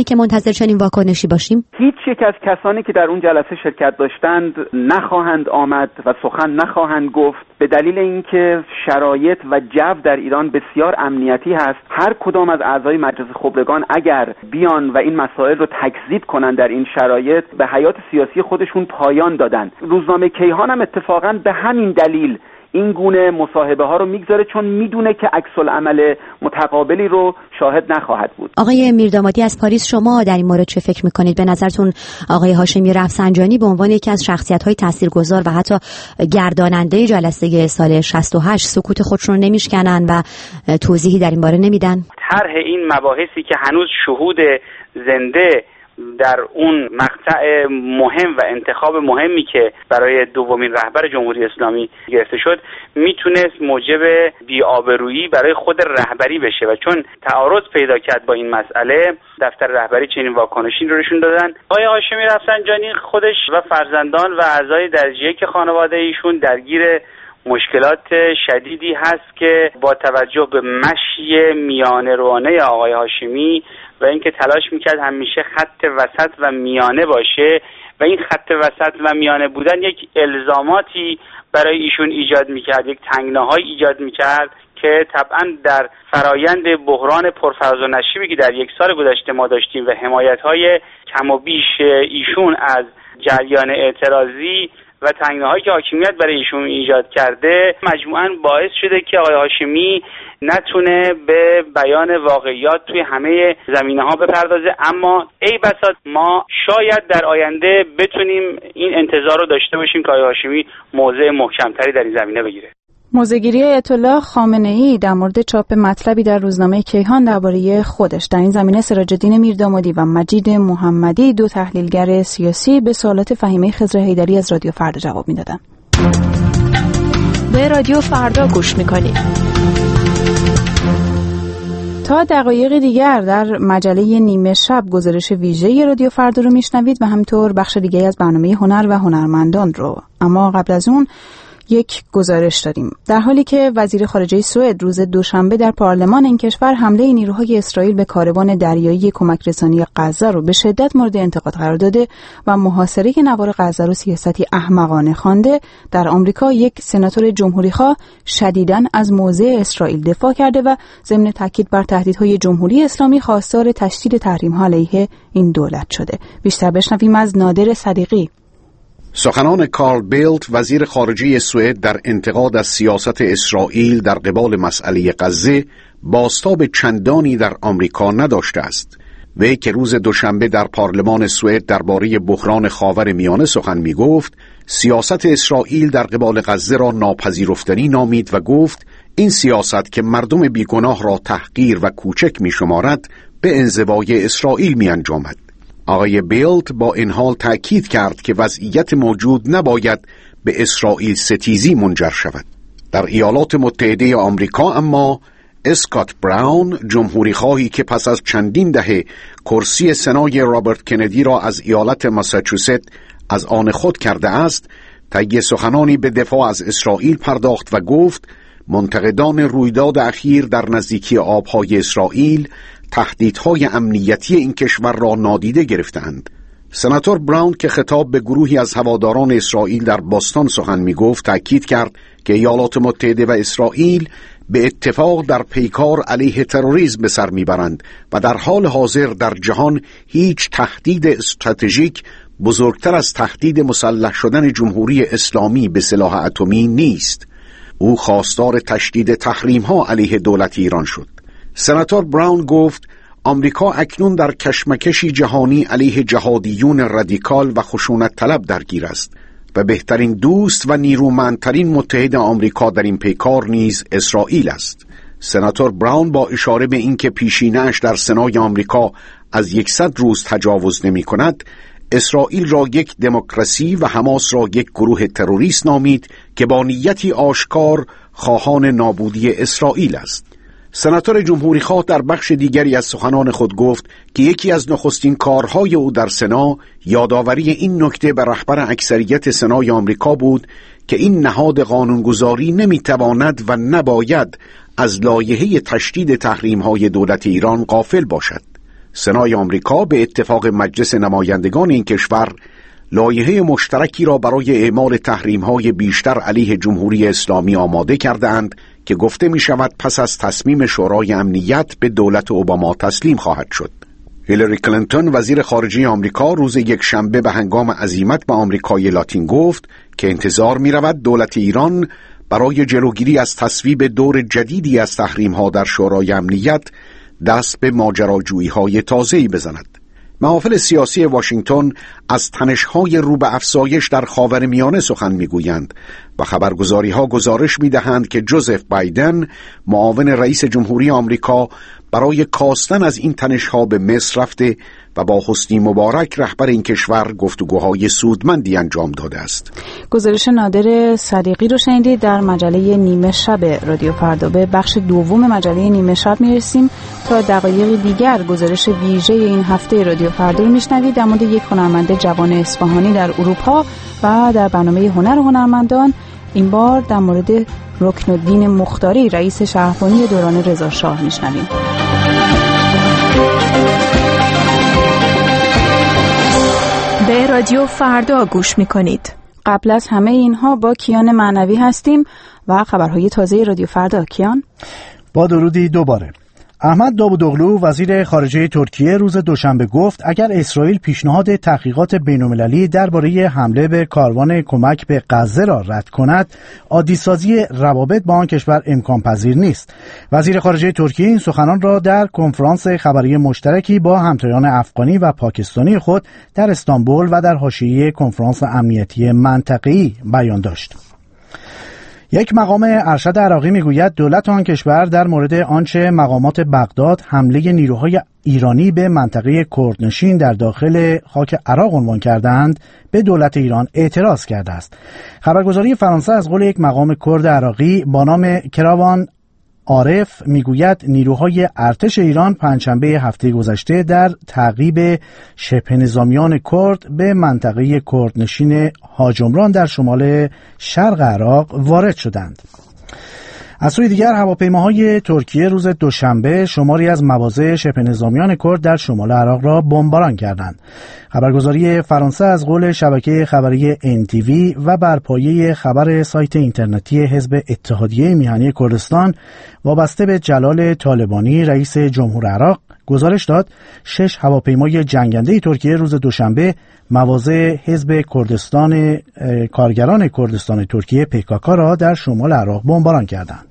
لازمه که منتظر چنین واکنشی باشیم؟ هیچ یک از کسانی که در اون جلسه شرکت داشتند نخواهند آمد و سخن نخواهند گفت، به دلیل اینکه شرایط و جو در ایران بسیار امنیتی هست. هر کدام از اعضای مجلس خبرگان اگر بیان و این مسائل رو تکذیب کنن در این شرایط، به حیات سیاسی خودشون پایان دادن. روزنامه کیهان هم اتفاقا به همین دلیل این گونه مصاحبه ها رو میگذاره، چون میدونه که عکس العمل متقابلی رو شاهد نخواهد بود. آقای میردامادی از پاریس، شما در این مورد چه فکر میکنید؟ به نظرتون آقای هاشمی رفسنجانی به عنوان یکی از شخصیت‌های تاثیرگذار و حتی گرداننده جلسه سال شصت و هشت سکوت خودش رو نمیشکنن و توضیحی در این باره نمیدن؟ طرح این مباحثی که هنوز شهود زنده در اون مقطع مهم و انتخاب مهمی که برای دومین رهبر جمهوری اسلامی گرفته شد میتونست موجب بی‌آبرویی برای خود رهبری بشه و چون تعارض پیدا کرد با این مسئله، دفتر رهبری چنین واکنشی رو نشون دادن. آقای هاشمی رفسنجانی خودش و فرزندان و اعضای درجه یک خانواده ایشون درگیر مشکلات شدیدی هست که با توجه به مشی میانه روانه آقای هاشمی و اینکه تلاش میکرد همیشه خط وسط و میانه باشه و این خط وسط و میانه بودن یک الزاماتی برای ایشون ایجاد میکرد، یک تنگناهایی ایجاد میکرد که طبعا در فرایند بحران پرفراز و نشیبی که در یک سال گذشته ما داشتیم و حمایت‌های کم و بیش ایشون از جریان اعتراضی و تنگناهایی که حاکمیت برای ایشون ایجاد کرده مجموعاً باعث شده که آقای هاشمی نتونه به بیان واقعیات توی همه زمینه‌ها بپردازه. اما ای بسا ما شاید در آینده بتونیم این انتظار رو داشته باشیم که آقای هاشمی موضع محکم‌تری در این زمینه بگیره. موضع‌گیری آیت الله خامنه‌ای در مورد چاپ مطلبی در روزنامه کیهان درباره خودش در این زمینه سراج‌الدین میردامادی و مجید محمدی، دو تحلیلگر سیاسی، به سوالات فهیمه خضر حیدری از رادیو فردا جواب میدادند. به رادیو فردا گوش میکنید. تا دقایق دیگر در مجله نیمه شب گزارش ویژه رادیو فردا رو میشنوید و همینطور بخش دیگه از برنامه هنر و هنرمندان رو. اما قبل از اون یک گزارش داریم. در حالی که وزیر خارجه سوئد روز دوشنبه در پارلمان این کشور حمله نیروهای اسرائیل به کاروان دریایی کمک رسانی غزه رو به شدت مورد انتقاد قرار داده و محاصره نوار غزه رو سیاستی احمقانه خوانده، در آمریکا یک سناتور جمهوری‌خواه شدیداً از موضع اسرائیل دفاع کرده و ضمن تاکید بر تهدیدهای جمهوری اسلامی خواستار تشدید تحریم‌ها علیه این دولت شده. بیشتر بشنویم از نادر صدیقی. سخنان کارل بیلت وزیر خارجه سوئد در انتقاد از سیاست اسرائیل در قبال مسئله غزه بازتاب چندانی در آمریکا نداشته است. وی که روز دوشنبه در پارلمان سوئد درباره بحران خاورمیانه سخن می گفت، سیاست اسرائیل در قبال غزه را ناپذیرفتنی نامید و گفت این سیاست که مردم بیگناه را تحقیر و کوچک می شمارد به انزوای اسرائیل می انجامد. آقای بیلت با این حال تأکید کرد که وضعیت موجود نباید به اسرائیل ستیزی منجر شود. در ایالات متحده آمریکا اما اسکات براون، جمهوری خواهی که پس از چندین دهه کرسی سنای رابرت کندی را از ایالت ماساچوست از آن خود کرده است، طی سخنانی به دفاع از اسرائیل پرداخت و گفت منتقدان رویداد اخیر در نزدیکی آبهای اسرائیل تهدیدهای امنیتی این کشور را نادیده گرفتند. سناتور براون که خطاب به گروهی از هواداران اسرائیل در باستان سخن می گفت، تأکید کرد که ایالات متحده و اسرائیل به اتفاق در پیکار علیه تروریسم به سر میبرند و در حال حاضر در جهان هیچ تهدید استراتژیک بزرگتر از تهدید مسلح شدن جمهوری اسلامی به سلاح اتمی نیست. او خواستار تشدید تحریم‌ها علیه دولت ایران شد. سناتور براون گفت آمریکا اکنون در کشمکشی جهانی علیه جهادیون رادیکال و خشونت طلب درگیر است و بهترین دوست و نیرومندترین متحد آمریکا در این پیکار نیز اسرائیل است. سناتور براون با اشاره به اینکه پیشینه‌اش در سنای آمریکا از یکصد روز تجاوز نمی کند، اسرائیل را یک دموکراسی و حماس را یک گروه تروریست نامید که با نیتی آشکار خواهان نابودی اسرائیل است. سناتور جمهوری‌خواه در بخش دیگری از سخنان خود گفت که یکی از نخستین کارهای او در سنا یادآوری این نکته به رهبر اکثریت سنای آمریکا بود که این نهاد قانونگذاری نمیتواند و نباید از لایحه تشدید تحریم‌های دولت ایران غافل باشد. سنای آمریکا به اتفاق مجلس نمایندگان این کشور لایحه مشترکی را برای اعمال تحریم‌های بیشتر علیه جمهوری اسلامی آماده کردند که گفته می شود پس از تصمیم شورای امنیت به دولت اوباما تسلیم خواهد شد. هیلاری کلینتون وزیر خارجه آمریکا روز یک شنبه به هنگام عزیمت به آمریکای لاتین گفت که انتظار می رود دولت ایران برای جلوگیری از تصویب دور جدیدی از تحریم‌ها در شورای امنیت دست به ماجراجویی‌های تازه‌ای بزند. محافل سیاسی واشنگتن از تنش‌های رو به افزایش در خاورمیانه سخن می‌گویند و خبرگزاری‌ها گزارش می‌دهند که جوزف بایدن معاون رئیس جمهوری آمریکا برای کاستن از این تنش‌ها به مصر رفته و با حسنی مبارک رهبر این کشور گفتگوهای سودمندی انجام داده است. گزارش نادر صدیقی رو شنیدید در مجله نیمه شب رادیو فردا. به بخش دوم مجله نیمه شب میرسیم. تا دقایق دیگر گزارش ویژه این هفته رادیو فردا رو میشنوید در مورد یک هنرمند جوان اصفهانی در اروپا و در برنامه هنر هنرمندان این بار در مورد رکنالدین مختاری رئیس شهربانی دوران رضا شاه میشنویم. به رادیو فردا گوش میکنید. قبل از همه اینها با کیان معنوی هستیم و خبرهای تازه رادیو فردا. کیان، با درودی دوباره. احمد داوودوغلو وزیر خارجه ترکیه روز دوشنبه گفت اگر اسرائیل پیشنهاد تحقیقات بین‌المللی درباره حمله به کاروان کمک به غزه را رد کند، عادی‌سازی روابط با آن کشور امکان پذیر نیست. وزیر خارجه ترکیه این سخنان را در کنفرانس خبری مشترکی با همتایان افغانی و پاکستانی خود در استانبول و در حاشیه کنفرانس امنیتی منطقه‌ای بیان داشت. یک مقام ارشد عراقی میگوید دولت آن کشور در مورد آنچه مقامات بغداد حمله نیروهای ایرانی به منطقه کردنشین در داخل خاک عراق عنوان کردند به دولت ایران اعتراض کرده است. خبرگزاری فرانسه از قول یک مقام کرد عراقی با نام کراوان عارف میگوید نیروهای ارتش ایران پنجشنبه هفته گذشته در تعقیب شبه نظامیان کرد به منطقه کردنشین هاجمران در شمال شرق عراق وارد شدند. از سوی دیگر هواپیماهای ترکیه روز دوشنبه شماری از مواضع شبه نظامیان کرد در شمال عراق را بمباران کردند. خبرگزاری فرانسه از قول شبکه خبری ان تی وی و بر پایه خبر سایت اینترنتی حزب اتحادیه میهنی کردستان وابسته به جلال طالبانی رئیس جمهور عراق گزارش داد شش هواپیمای جنگنده ترکیه روز دوشنبه مواضع حزب کردستان کارگران کردستان ترکیه پی کی کی را در شمال عراق بمباران کردند.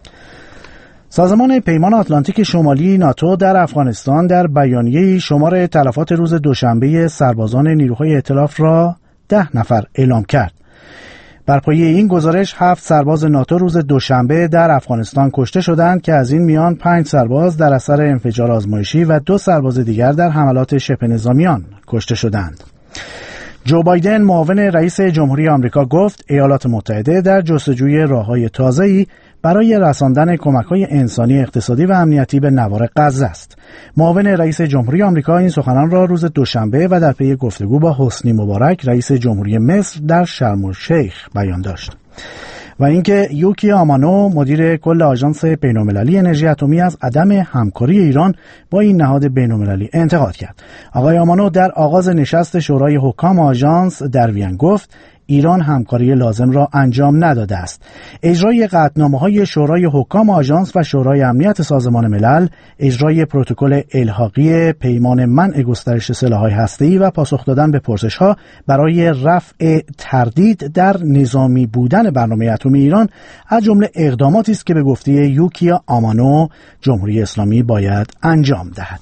سازمان پیمان آتلانتیک شمالی ناتو در افغانستان در بیانیه‌ای شمار تلفات روز دوشنبه سربازان نیروهای ائتلاف را ده نفر اعلام کرد. بر پایه این گزارش هفت سرباز ناتو روز دوشنبه در افغانستان کشته شدند که از این میان پنج سرباز در اثر انفجار آزمایشی و دو سرباز دیگر در حملات شبه نظامیان کشته شدند. جو بایدن معاون رئیس جمهوری آمریکا گفت ایالات متحده در جستجوی راه‌های تازه‌ای برای رساندن کمک‌های انسانی، اقتصادی و امنیتی به نوار غزه است. معاون رئیس جمهوری آمریکا این سخنان را روز دوشنبه و در پی گفتگو با حسنی مبارک رئیس جمهوری مصر در شرم الشیخ بیان داشت. و اینکه یوکی آمانو مدیر کل آژانس بین‌المللی انرژی اتمی از عدم همکاری ایران با این نهاد بین‌المللی انتقاد کرد. آقای آمانو در آغاز نشست شورای حکام آژانس در وین گفت ایران همکاری لازم را انجام نداده است. اجرای قطعنامه‌های شورای حکام آژانس و شورای امنیت سازمان ملل، اجرای پروتکل الحاقی پیمان منع گسترش سلاح‌های هسته‌ای و پاسخ دادن به پرسش‌ها برای رفع تردید در نظامی بودن برنامه اتمی ایران از جمله اقداماتی است که به گفته یوکیا آمانو جمهوری اسلامی باید انجام دهد.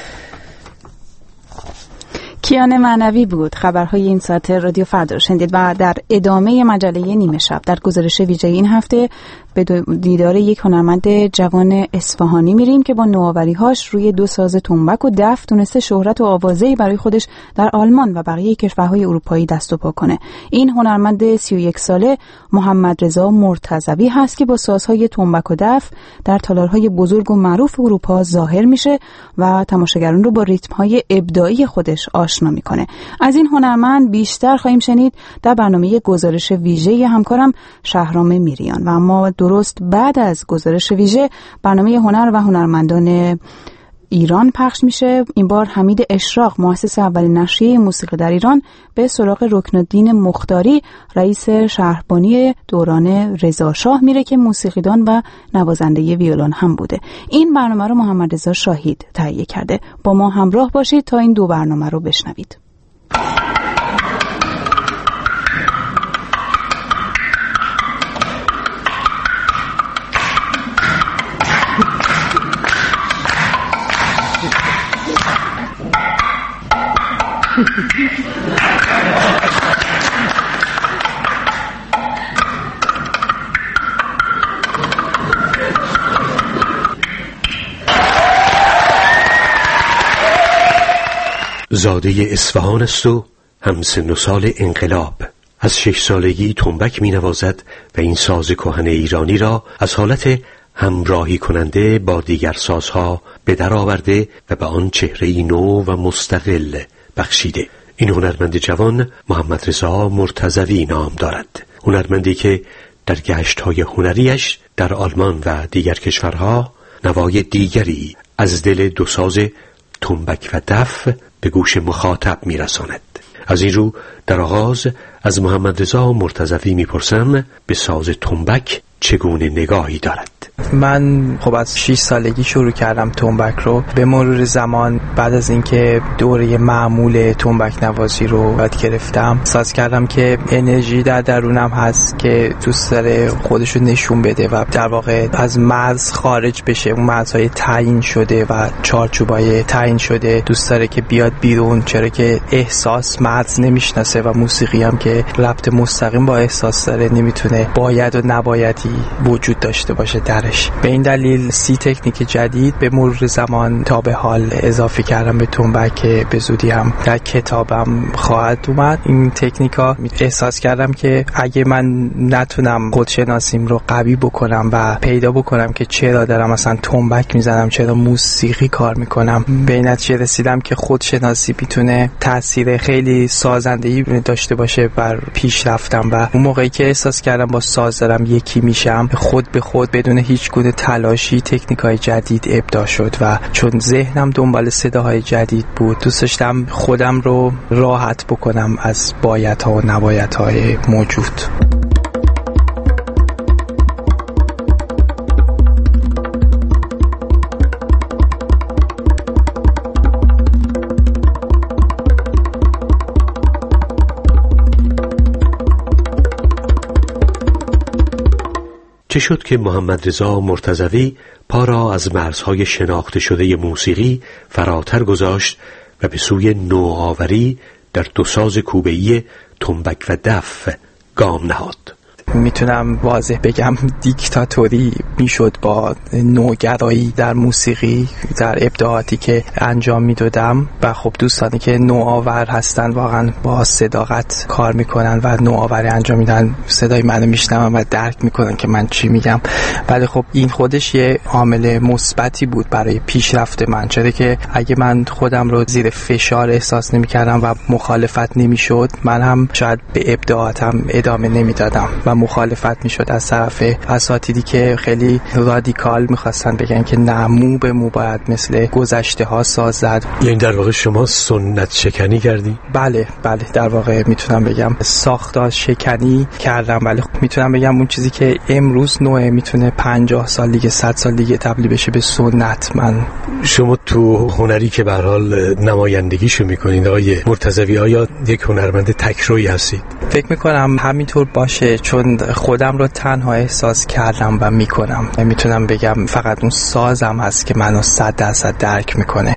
کیان معنوی بود. خبرهای این ساعت رادیو فردا شنیدید و در ادامه مجله نیمه شب در گزارش ویژه این هفته به دیدار یک هنرمند جوان اصفهانی میریم که با نوآوری‌هاش روی دو ساز تنبک و دف تونسته شهرت و آوازه‌ای برای خودش در آلمان و بقیه کشورهای اروپایی دست و پا کنه. این هنرمند سی و یک ساله محمد رضا مرتضوی هست که با سازهای تنبک و دف در تالارهای بزرگ و معروف اروپا ظاهر میشه و تماشاگران رو با ریتم‌های ابداعی خودش آشنا میکنه. از این هنرمند بیشتر خواهیم شنید در برنامه گزارش ویژه همکارم شهرام میریان و اما درست بعد از گزارش ویژه برنامه هنر و هنرمندان ایران پخش میشه. این بار حمید اشراق، مؤسس اول نشریه موسیقی در ایران، به سراغ رکنالدین مختاری، رئیس شهربانی دوران رضا شاه میره که موسیقیدان و نوازنده ویولن هم بوده. این برنامه رو محمد رضا شاهید تهیه کرده. با ما همراه باشید تا این دو برنامه رو بشنوید. زاده اصفهان است و همسن و سال انقلاب. از شش سالگی تنبک می نوازد و این ساز کهن ایرانی را از حالت همراهی کننده با دیگر سازها به در آورده و به آن چهره‌ای نو و مستقل بخشیده. این هنرمند جوان محمد رضا مرتضوی نام دارد. هنرمندی که در گشت‌های هنریش در آلمان و دیگر کشورها نوای دیگری از دل دو ساز تنبک و دف به گوش مخاطب میرساند. از این رو در آغاز از محمد رضا مرتضوی میپرسم به ساز تنبک چگونه نگاهی دارد. من خب از شش سالگی شروع کردم تنبک رو. به مرور زمان بعد از اینکه دوره معمول تنبک نوازی رو یاد گرفتم، احساس کردم که انرژی در درونم هست که دوست داره خودش رو نشون بده و در واقع از مرز خارج بشه. اون مرزهای تعیین شده و چارچوبای تعیین شده دوست داره که بیاد بیرون، چرا که احساس مرز نمیشناسه و موسیقی هم که ربط مستقیم با احساس داره نمیتونه باید و نبایدی وجود داشته باشه درش. به این دلیل سی تکنیک جدید به مرور زمان تا به حال اضافه کردم به تنبک که به زودی هم در کتابم خواهد اومد. این تکنیکا احساس کردم که اگه من نتونم خودشناسیم رو قوی بکنم و پیدا بکنم که چرا دارم مثلا تنبک میزنم، چرا موسیقی کار میکنم، به این نتیجه رسیدم که خودشناسی میتونه تاثیر خیلی سازنده‌ای داشته باشه بر پیشرفتم. و اون موقعی که احساس کردم با ساز دارم یکی میشم، خود به خود بدون هیچ گونه تلاشی تکنیکای جدید ابداع شد و چون ذهنم دنبال صداهای جدید بود، دوست داشتم خودم رو راحت بکنم از بایدها و نبایدهای موجود. چه شد که محمد رضا مرتضوی پا را از مرزهای شناخته شده موسیقی فراتر گذاشت و به سوی نوآوری در دو ساز کوبه‌ای تنبک و دف گام نهاد؟ میتونم واضح بگم دیکتاتوری میشد با نوگرایی در موسیقی، در ابداعاتی که انجام میدادم. و خب دوستانی که نوآور هستن واقعا با صداقت کار میکنن و نوآوری انجام میدن، صدای منو میشنون و درک میکنن که من چی میگم. ولی خب این خودش یه عامل مثبتی بود برای پیشرفت من، چرا که اگه من خودم رو زیر فشار احساس نمیکردم و مخالفت نمیشد، من هم شاید به ابداعاتم ادامه نمیدادم و مخالفت میشد از طرف اساتیدی که خیلی رادیکال میخواستن بگن که نه، مو به مو باید مثل گذشته ها ساز زد. یعنی در واقع شما سنت شکنی کردی؟ بله بله، در واقع میتونم بگم ساختار شکنی کردم. ولی میتونم بگم اون چیزی که امروز نوعه میتونه پنجاه سال دیگه، صد سال دیگه تبدیل بشه به سنت. من شما تو هنری که به هر حال نمایندگیشو میکنید آقای مرتضوی، آیا یک هنرمند تکرویی هستید؟ فکر میکنم همینطور باشه، چون خودم رو تنها احساس کردم و میکنم. میتونم بگم فقط اون سازم هست که منو صد درصد درک میکنه.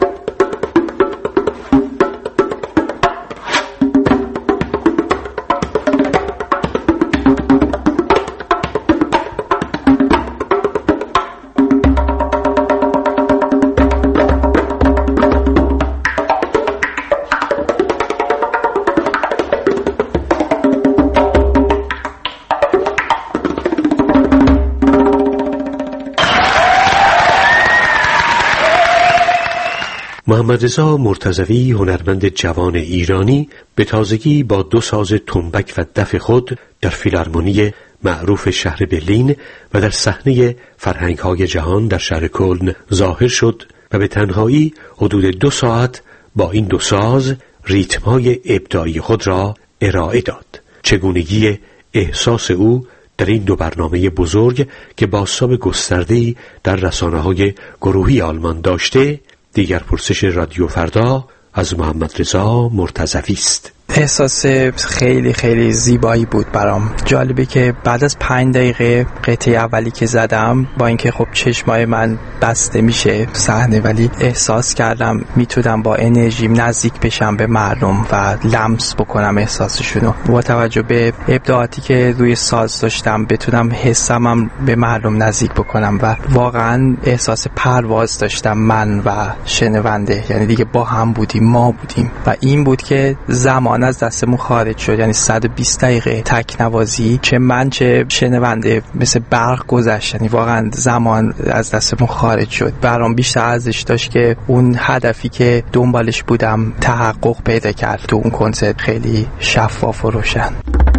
محمد رضا مرتضوی، هنرمند جوان ایرانی، به تازگی با دو ساز تنبک و دف خود در فیلارمونی معروف شهر برلین و در صحنه فرهنگ‌های جهان در شهر کلن ظاهر شد و به تنهایی حدود دو ساعت با این دو ساز ریتم‌های ابداعی خود را ارائه داد. چگونگی احساس او در این دو برنامه بزرگ که بازتاب گسترده‌ای در رسانه‌های گروهی آلمان داشته، دیگر پرسش رادیو فردا از محمد رضا مرتضوی است. احساس خیلی خیلی زیبایی بود برام. جالبه که بعد از پنج دقیقه قطعه اولی که زدم، با اینکه خب چشمای من بسته میشه صحنه، ولی احساس کردم میتونم با انرژیم نزدیک بشم به مردم و لمس بکنم احساسشونو. با توجه به ابداعاتی که روی ساز داشتم بتونم حسمم به مردم نزدیک بکنم و واقعا احساس پرواز داشتم من و شنونده، یعنی دیگه با هم بودیم، ما بودیم و این بود که زمان از دستمون خارج شد. یعنی صد و بیست دقیقه تک نوازی، چه من چه شنونده، مثل برق گذشت. یعنی واقعا زمان از دستمون خارج شد. برام بیشتر ارزش داشت که اون هدفی که دنبالش بودم تحقق پیدا کرد تو اون کنسرت. خیلی شفاف و روشن.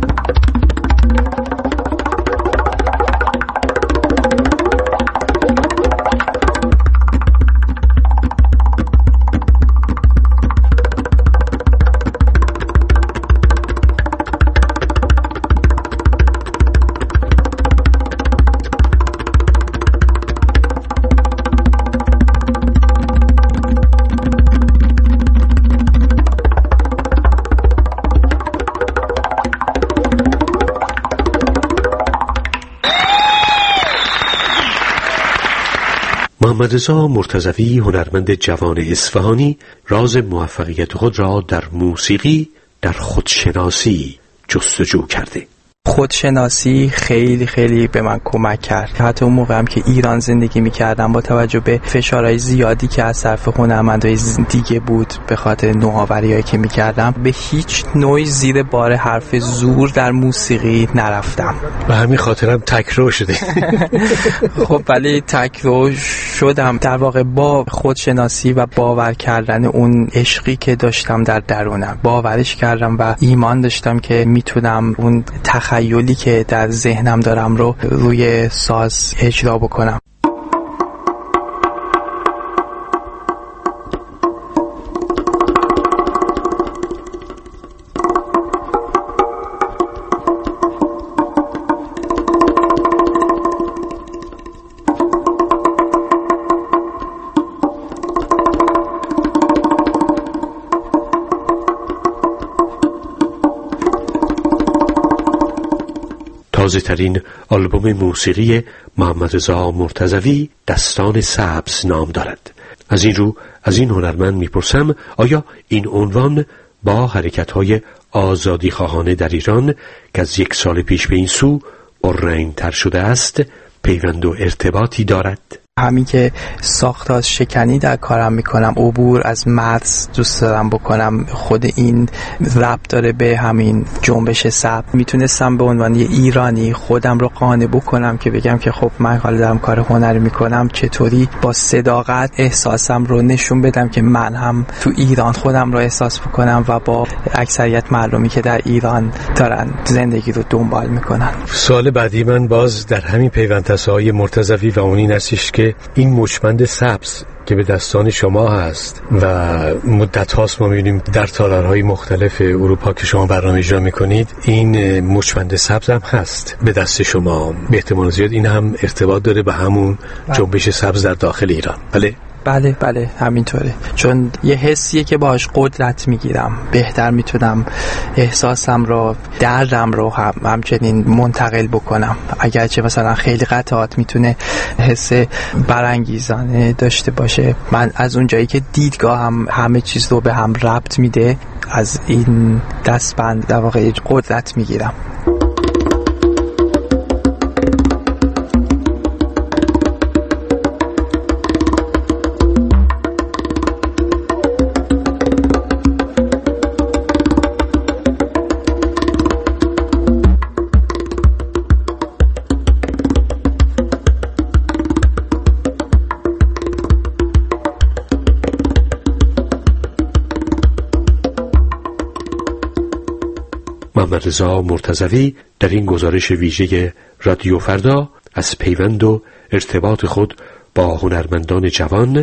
محمد رضا مرتضوی، هنرمند جوان اصفهانی، راز موفقیت خود را در موسیقی در خودشناسی جستجو کرده. خودشناسی خیلی خیلی به من کمک کرد. حتی اون موقع هم که ایران زندگی می‌کردم، با توجه به فشارهای زیادی که از طرف هنرمندای دیگه بود به خاطر نوآوری‌هایی که می‌کردم، به هیچ نوعی زیر بار حرف زور در موسیقی نرفتم. و همین خاطرم تکرار شده. خب ولی تکرار شدم در واقع با خودشناسی و باور کردن اون عشقی که داشتم در درونم. باورش کردم و ایمان داشتم که میتونم اون تخیلی که در ذهنم دارم رو روی ساز اجرا بکنم. تازه ترین آلبوم موسیقی محمد رضا مرتضوی دستان سبز نام دارد. از این رو از این هنرمند میپرسم آیا این عنوان با حرکت‌های آزادی خواهانه در ایران که از یک سال پیش به این سو پررنگ‌تر شده است پیوند و ارتباطی دارد؟ همین که ساختار شکنی در کارم میکنم، عبور از مرز دوست دارم بکنم، خود این ربط داره به همین جنبش سبز. میتونستم به عنوان یه ایرانی خودم رو قانع بکنم که بگم که خب من حالا دارم کار هنری میکنم، چطوری با صداقت احساسم رو نشون بدم که من هم تو ایران خودم رو احساس بکنم و با اکثریت مردمی که در ایران دارن زندگی رو دنبال میکنن. سوال بعدی من باز در همین پیوندت‌های مرتضوی و اونی هستش که این مچبند سبز که به دستان شما هست و مدت هاست ما می‌بینیم در تالارهای مختلف اروپا که شما برنامه اجرا می‌کنید، این مچبند سبز هم هست به دست شما. به احتمال زیاد این هم ارتباط داره به همون جنبش سبز در داخل ایران. بله بله بله همینطوره، چون یه حسیه که باهاش قدرت میگیرم، بهتر میتونم احساسم رو، دردم رو هم همچنین منتقل بکنم. اگرچه مثلا خیلی قطعات میتونه حس برانگیزانه داشته باشه، من از اونجایی که دیدگاهم همه چیز رو به هم ربط میده، از این دستبند در واقع قدرت میگیرم. محمد رضا مرتضوی در این گزارش ویژه رادیو فردا از پیوند و ارتباط خود با هنرمندان جوان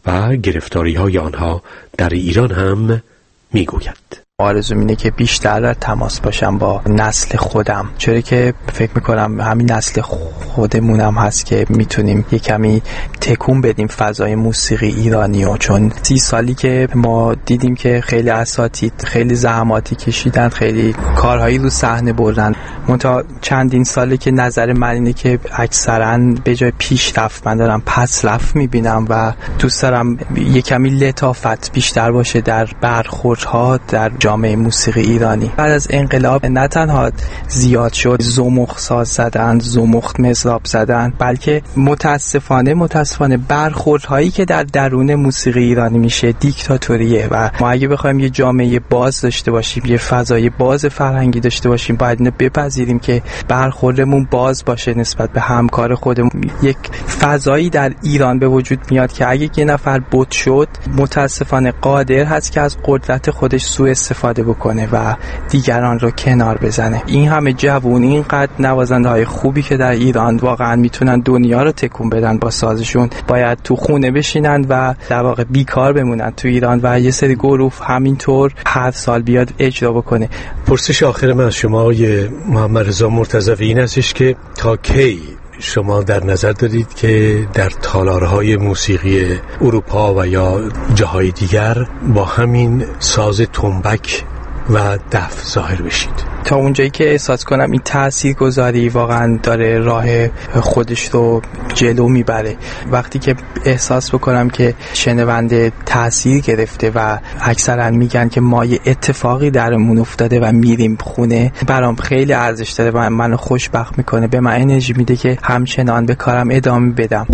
و گرفتاری های آنها در ایران هم میگوید. آرزوم اینه که بیشتر در تماس باشم با نسل خودم، چرا که فکر میکنم همین نسل خودمونم هست که میتونیم یه کمی تکون بدیم فضای موسیقی ایرانیو. چون سی سالی که ما دیدیم که خیلی اساتید خیلی زحماتی کشیدن، خیلی کارهایی رو صحنه بردن، منتها چندین ساله که نظر من اینه که اکثرا به جای پیشرفت من دارم پس رفت میبینم و دوست دارم یه کمی لطافت بیشتر باشه در برخوردها در جامعه موسیقی ایرانی. بعد از انقلاب نه تنها زیاد شد زمخ ساز زدن، زمخ مزراب زدن، بلکه متاسفانه متاسفانه برخوردهایی که در درون موسیقی ایرانی میشه دیکتاتوریه و ما اگه بخوایم یه جامعه باز داشته باشیم، یه فضای باز فرهنگی داشته باشیم، باید اینو بپذیریم که برخوردمون باز باشه نسبت به همکار خودمون. یک فضایی در ایران به وجود میاد که اگه یه نفر بت شد متاسفانه قادر هست که از قدرت خودش سوء استفاده بکنه و دیگران رو کنار بزنه. این همه جوون، اینقدر نوازنده های خوبی که در ایران واقعا میتونن دنیا رو تکون بدن با سازشون، باید تو خونه بشینن و در واقع بیکار بمونن تو ایران و یه سری گروه همینطور هر سال بیاد اجرا بکنه. پرسش آخر من از شما آقای محمد رضا مرتضوی این هستش که تا کی شما در نظر دارید که در تالارهای موسیقی اروپا و یا جاهای دیگر با همین ساز تنبک و دف ظاهر بشید؟ تا اونجایی که احساس کنم این تاثیرگذاری واقعا داره راه خودش رو جلو میبره، وقتی که احساس بکنم که شنونده تاثیر گرفته و اکثرا میگن که ما یه اتفاقی درمون افتاده و میریم خونه، برام خیلی ارزش داره و منو خوشبخت میکنه، به من انرژی میده که همچنان به کارم ادامه بدم.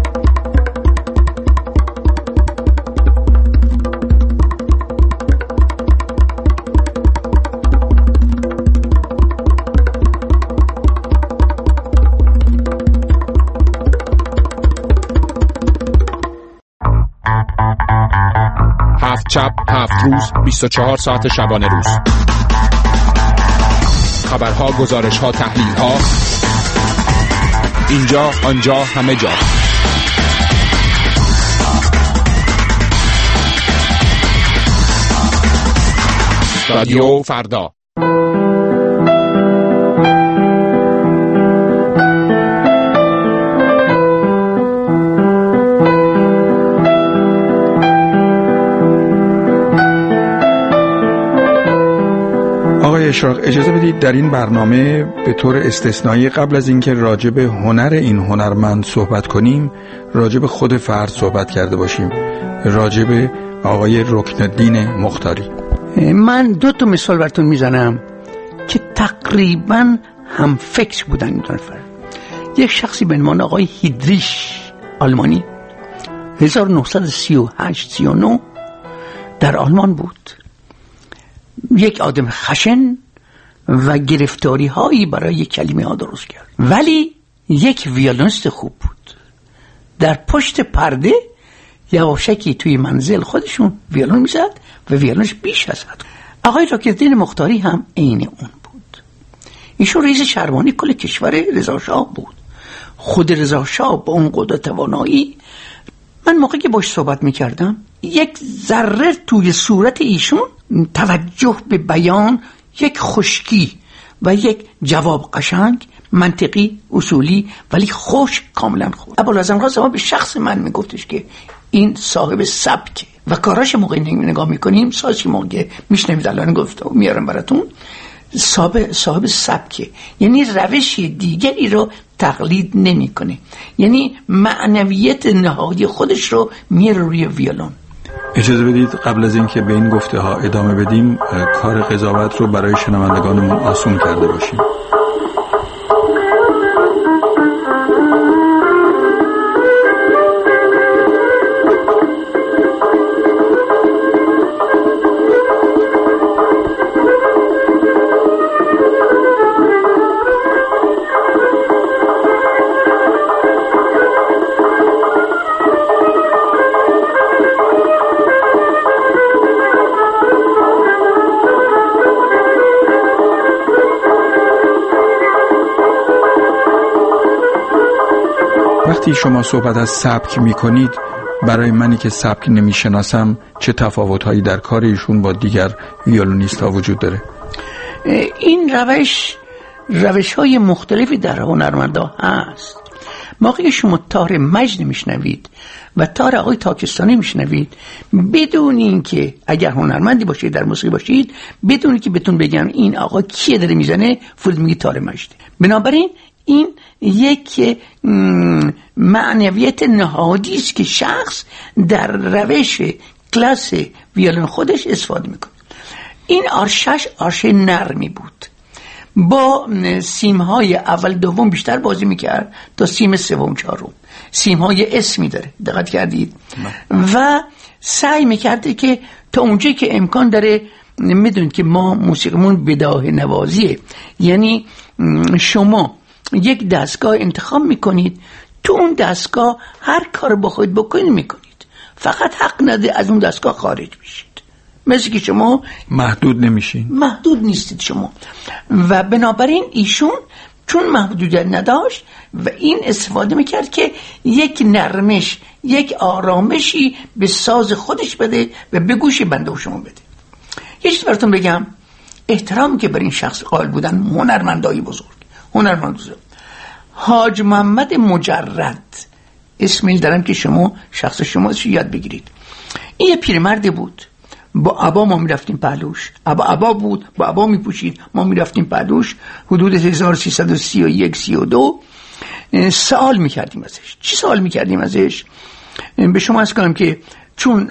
هفت شب هفت روز بیست و چهار ساعت شبانه روز، خبرها، گزارشها، تحلیلها، اینجا آنجا همه جا. رادیو فردا. آقای اشراق، اجازه بدید در این برنامه به طور استثنایی قبل از اینکه راجع به هنر این هنرمند صحبت کنیم، راجع به خود فرد صحبت کرده باشیم، راجع به آقای رکن‌الدین مختاری. من دو تا مثال براتون میزنم که تقریبا هم فکر بودن این دو نفر. یک شخصی به نام آقای هیدریش آلمانی هزار و نهصد و سی و هشت سی و نه در آلمان بود. یک آدم خشن و گرفتاری هایی برای یک کلمه ها درست کرد، ولی یک ویولونیست خوب بود. در پشت پرده یواشکی توی منزل خودشون ویولون میزد و ویولونش بیش از حد. آقای رکن‌الدین مختاری هم عین اون بود. ایشون رئیس شهربانی کل کشور رضا شاه بود. خود رضا شاه با اون قدرت توانایی، من موقعی که باش صحبت میکردم یک ذره توی صورت ایشون توجه به بیان، یک خشکی و یک جواب قشنگ، منطقی، اصولی ولی خوش، کاملا خوب. ابوالحسن قاسمی به شخص من میگفتش که این صاحب سبکه و کاراش موقعی نگاه میکنیم، سازی موقع میشنوید الان گفت میارم براتون، صاحب صاحب سبکه، یعنی روش دیگری رو تقلید نمیکنه، یعنی معنویت نهایی خودش رو میاره روی ویولون. اجازه بدید قبل از اینکه به این گفته ها ادامه بدیم کار قضاوت رو برای شنوندگانمون آسون کرده باشیم. وقتی شما صحبت از سبک میکنید برای منی که سبک نمیشناسم چه تفاوت‌هایی در کار ایشون با دیگر ویولونیست‌ها وجود داره؟ این روش روش های مختلفی در هنرمندا هست. موقعی شما تار مجد میشنوید و تار آقای تاکستانی میشنوید، بدون این که اگر هنرمندی باشید در موسیقی باشید، بدون که بتون بگم این آقا کیه داره میزنه، فقط میگی تار مجد. بنابراین این یک معنویت نهادی است که شخص در روش کلاس ویولن خودش استفاده میکنه. این آرشش آرش نرمی بود، با سیمهای اول دوم بیشتر بازی میکرد تا سیم سوم چهارم. سیمهای اسمی داره، دقت کردید؟ و سعی میکرده که تا اونجایی که امکان داره، میدونید که ما موسیقیمون بداهه نوازیه، یعنی شما یک دستگاه انتخاب میکنید، تو اون دستگاه هر کار بخواید بکنید میکنید، فقط حق نده از اون دستگاه خارج بشید. مثل که شما محدود نمیشین، محدود نیستید شما. و بنابراین ایشون چون محدودیت نداشت و این استفاده میکرد که یک نرمش، یک آرامشی به ساز خودش بده و به گوش بنده و شما بده. یه چیز براتون بگم، احترام که بر این شخص قائل بودن هنرمندای بزرگ، هنرمند بزرگ، حاج محمد مجرد، اسمی دارم که شما شخص شما یاد بگیرید. این یه پیرمرد بود، با عبا ما میرفتیم پهلوش، عبا عبا بود، با عبا میپوشید، ما میرفتیم پهلوش. حدود هزار و سیصد و سی و یک سی و دو سوال میکردیم ازش. چی سوال میکردیم ازش؟ به شما از کنم که چون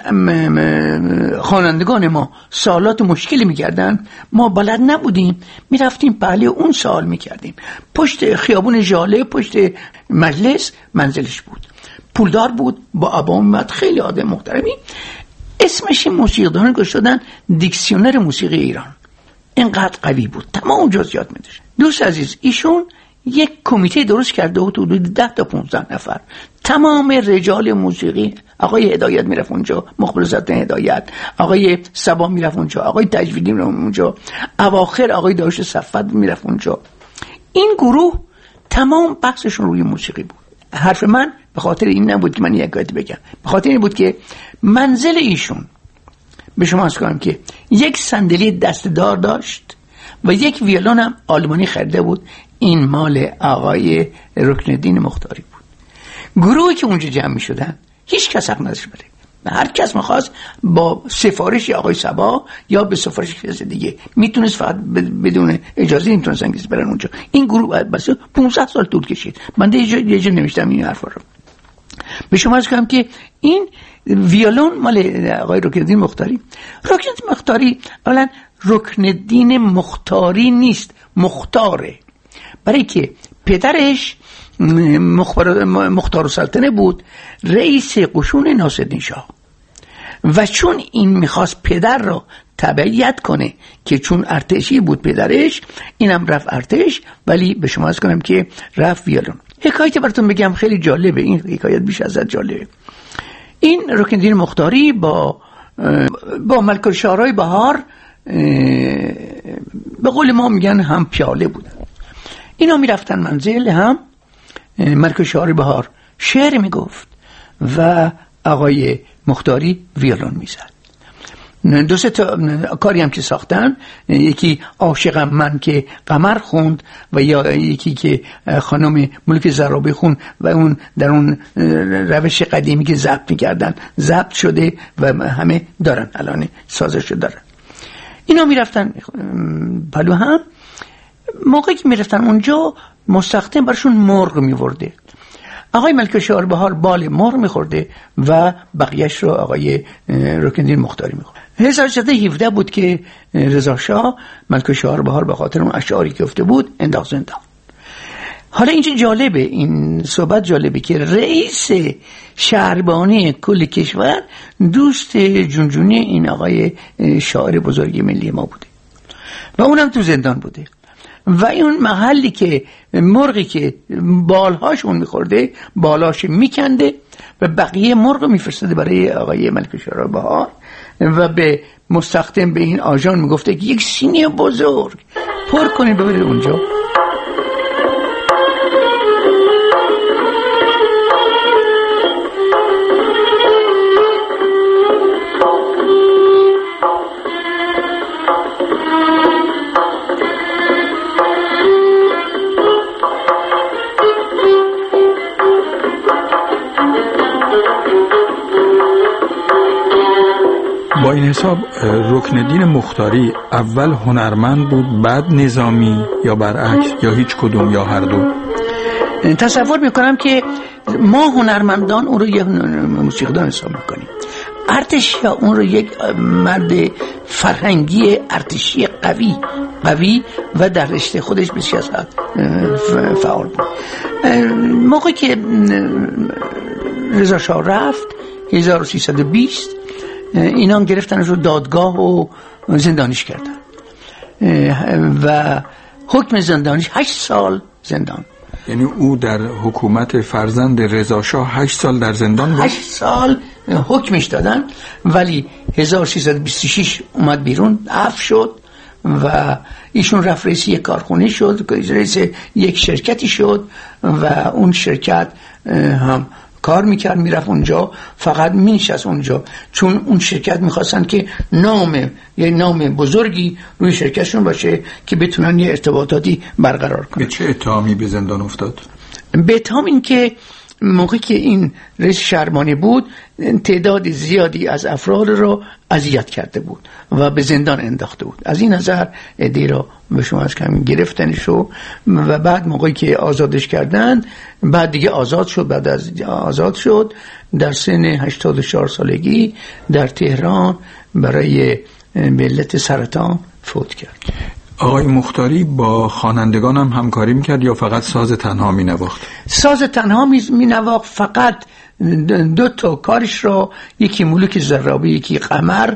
خوانندگان ما سوالات مشکلی میکردن، ما بلد نبودیم، میرفتیم پهلوی اون سوال میکردیم. پشت خیابون ژاله، پشت مجلس منزلش بود، پولدار بود، با عبا میاد، خیلی آدم محترمی. اسمش موسیقیدان گذاشتن دیکسیونر موسیقی ایران. اینقدر قوی بود، تمام جزئیات میداشت. دوست عزیز، ایشون یک کمیته درست کرده بود، حدود ده تا پانزده نفر، تمام رجال موسیقی، آقای هدایت میرفت اونجا، مقبل زاده هدایت، آقای صبا میرفت اونجا، آقای تجویدی میرفت اونجا، اواخر آقای داوود صفت میرفت اونجا. این گروه تمام بحثشون روی موسیقی بود. حرف من به خاطر این نبود که من یک گاهی بگم، به خاطر این بود که منزل ایشون، به شما از کنم که یک صندلی دستدار داشت و یک ویولون هم آلمانی خریده بود. این مال آقای رکنالدین مختاری بود. گروهی که اونجا جمع می شدن هیچ کس حق نداشت بره. هر کس میخواست با سفارش آقای صبا یا به سفارش کسی دیگه میتونست، فقط بدون اجازه نمیتونستن کسی برن اونجا. این گروه بس پانزده سال طول کشید. من یه جا نوشتم این حرفا رو. به شما از کنم که این ویولون مال آقای رکنالدین مختاری. رکنالدین مختاری اولا رکنالدین مختاری نیست، مختاره، برای که پدرش مخبر مختار السلطنه بود، رئیس قشون ناصرالدین شاه، و چون این میخواست پدر رو تبعیت کنه که چون ارتشی بود پدرش، اینم رفت ارتش، ولی به شما از کنم که رفت ویولون. حکایت براتون بگم خیلی جالبه، این حکایت بیش از جالبه. این رکنالدین مختاری با با ملکالشعرهای بهار به قول ما میگن هم پیاله بودن. اینا میرفتن منزل هم، ملکالشعرهای بهار شعر میگفت و آقای مختاری ویولون میزد. دو سه تا کاری هم که ساختن، یکی عاشقم من که قمر خوند و یا یکی که خانم ملک زرابی خوند و اون در اون روش قدیمی که ضبط میکردن ضبط شده و همه دارن، الان سازش دارن. اینا میرفتن پلو هم، موقعی که میرفتن اونجا مستخدم برشون مرغ میورده. آقای ملکالشعرهای بهار بال مرغ میخورده و بقیهش رو آقای رکنالدین مختاری میخورده. هزار و سیصد و هفده بود که رضا شاه ملکالشعرهای بهار به خاطر اون اشعاری که گفته بود انداخت زندان. حالا اینجا جالبه، این صحبت جالبه که رئیس شهربانی کل کشور دوست جونجونی این آقای شاعر بزرگ ملی ما بوده و اونم تو زندان بوده و اون محلی که مرغی که بالهاشون میخورده بالاش میکنده و بقیه مرغ میفرستده برای آقای ملکالشعرهای بهار و به مستخدم، به این آژان میگفته که یک سینی بزرگ پر کنید ببرید اونجا. با این حساب رکنالدین مختاری اول هنرمند بود بعد نظامی یا برعکس یا هیچ کدوم یا هر دو؟ تصور میکنم که ما هنرمندان اون رو یک موسیقیدان حساب میکنیم، ارتشی اون رو یک مرد فرهنگی ارتشی قوی قوی و در رشته خودش به سیاست فعال بود. موقعی که رضا شاه رفت هزار و سیصد و بیست اینا هم گرفتنش رو دادگاه و زندانیش کردن و حکم زندانیش هشت سال زندان. یعنی او در حکومت فرزند رضا شاه هشت سال در زندان بود؟ هشت سال حکمش دادن، ولی هزار و سیصد و بیست و شش اومد بیرون، عفو شد و ایشون رفت رئیس یک کارخونه شد، رئیس یک شرکتی شد و اون شرکت هم کار میکرد، میرفت اونجا، فقط مینشست اونجا چون اون شرکت میخواستن که نام یه نام بزرگی روی شرکتشون باشه که بتونن یه ارتباطاتی برقرار کنن. به چه اتهامی به زندان افتاد؟ به اتهام این که موقعی که این رئیس شهربانی بود تعداد زیادی از افراد رو اذیت کرده بود و به زندان انداخته بود. از این نظر عده‌ای را به شما از کمی گرفتنش و بعد موقعی که آزادش کردند بعد دیگه آزاد شد. بعد از آزاد شد در سن هشتاد و چهار سالگی در تهران برای به علت سرطان فوت کرد. آقای مختاری با خوانندگان هم همکاری میکرد یا فقط ساز تنها مینواخت؟ ساز تنها مینواخت، فقط دو تا کارش را، یکی ملوک زرابی یکی قمر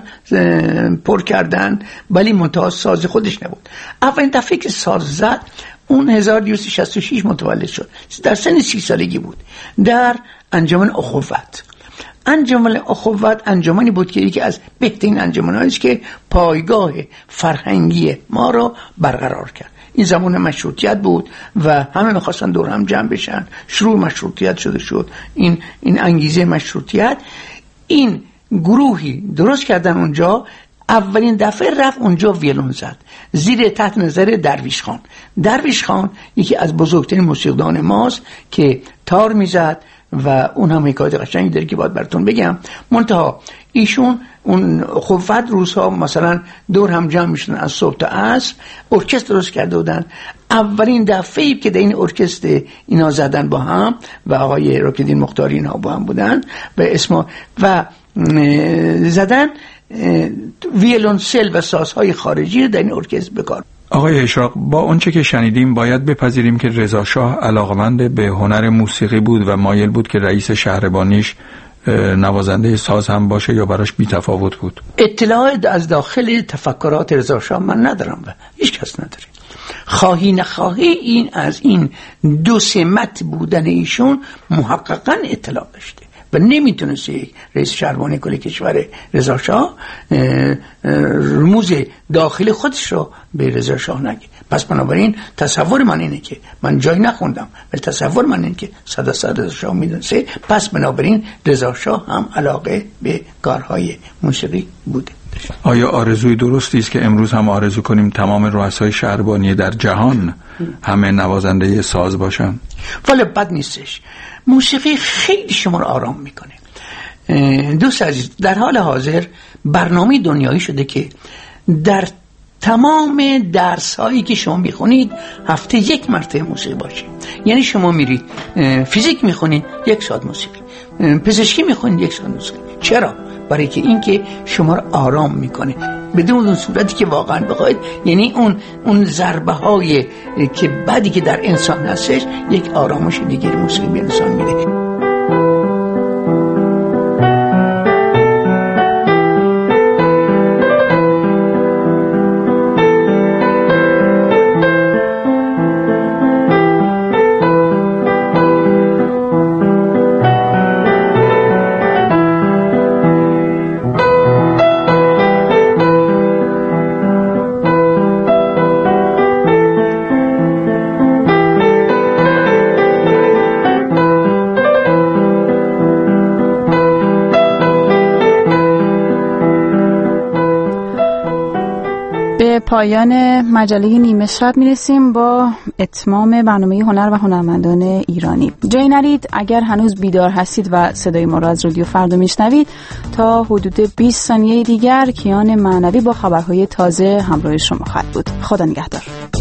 پر کردن، ولی منتها ساز خودش نبود. اولین دفعه که ساز زد اون هزار و دویست و شصت و شش متولد شد، در سن سی سالگی بود، در انجمن اخوت. انجمن اخوت انجمنی بود که یکی از بهترین انجمنانی است که پایگاه فرهنگی ما را برقرار کرد. این زمان مشروطیت بود و همه می‌خواستن دور هم جمع بشن، شروع مشروطیت شده شد. این این انگیزه مشروطیت، این گروهی درست کردن اونجا. اولین دفعه رفت اونجا ویولون زد زیر تحت نظر درویش خان. درویش خان یکی از بزرگترین موسیقیدان ماست که تار میزد و اون هم حکایت قشنگی داره که باید براتون بگم. منتها ایشون اون خوفت روزها مثلا دور هم جمع میشدن از صبح تا عصر، ارکستر درست کرده بودن. اولین دفعه‌ای که در این ارکستر اینا زدن با هم و آقای رکنالدین مختاری اینا با هم بودن به اسم و زدن ویولنسل و سازهای خارجی رو در این ارکستر بکار. آقای اشراق، با اونچه که شنیدیم باید بپذیریم که رضا شاه علاقمند به هنر موسیقی بود و مایل بود که رئیس شهربانیش نوازنده ساز هم باشه یا براش بی تفاوت بود؟ اطلاع از داخل تفکرات رضا شاه من ندارم و هیچ کس نداره. خواهی نخواهی این از این دو سمت بودن ایشون محققاً اطلاع داشته و نمیتونست یک رئیس شهربانی کل کشور رضا شاه رموز داخل خودش رو به رضا شاه نگه. پس بنابراین تصور من اینه که من جای نخوندم ولی تصور من اینه که صد صد رضا شاه میدونسته. پس بنابراین رضا شاه هم علاقه به کارهای موسیقی بوده. آیا آرزوی درستی است که امروز هم آرزو کنیم تمام رؤسای شهربانی در جهان همه نوازنده ساز باشن؟ ولی بد نیستش. موسیقی خیلی شما رو آرام میکنه. دوست عزیز، در حال حاضر برنامه دنیایی شده که در تمام درس هایی که شما میخونید هفته یک مرتبه موسیقی باشه. یعنی شما میرید فیزیک میخونید یک ساعت موسیقی، پزشکی میخونید یک ساعت موسیقی. چرا؟ برای که این که شما رو آرام میکنه بدون اون صورتی که واقعا بخواید، یعنی اون اون ضربه های که بعدی که در انسان هستش یک آرامش دیگری موسیقی به انسان میده. پایان مجله نیمه شب میرسیم با اتمام برنامه هنر و هنرمندان ایرانی. جای نرید، اگر هنوز بیدار هستید و صدای ما را از رادیو فردا میشنوید، تا حدود بیست ثانیه دیگر کیان معنوی با خبرهای تازه همراه شما خواهد بود. خدا نگهدار.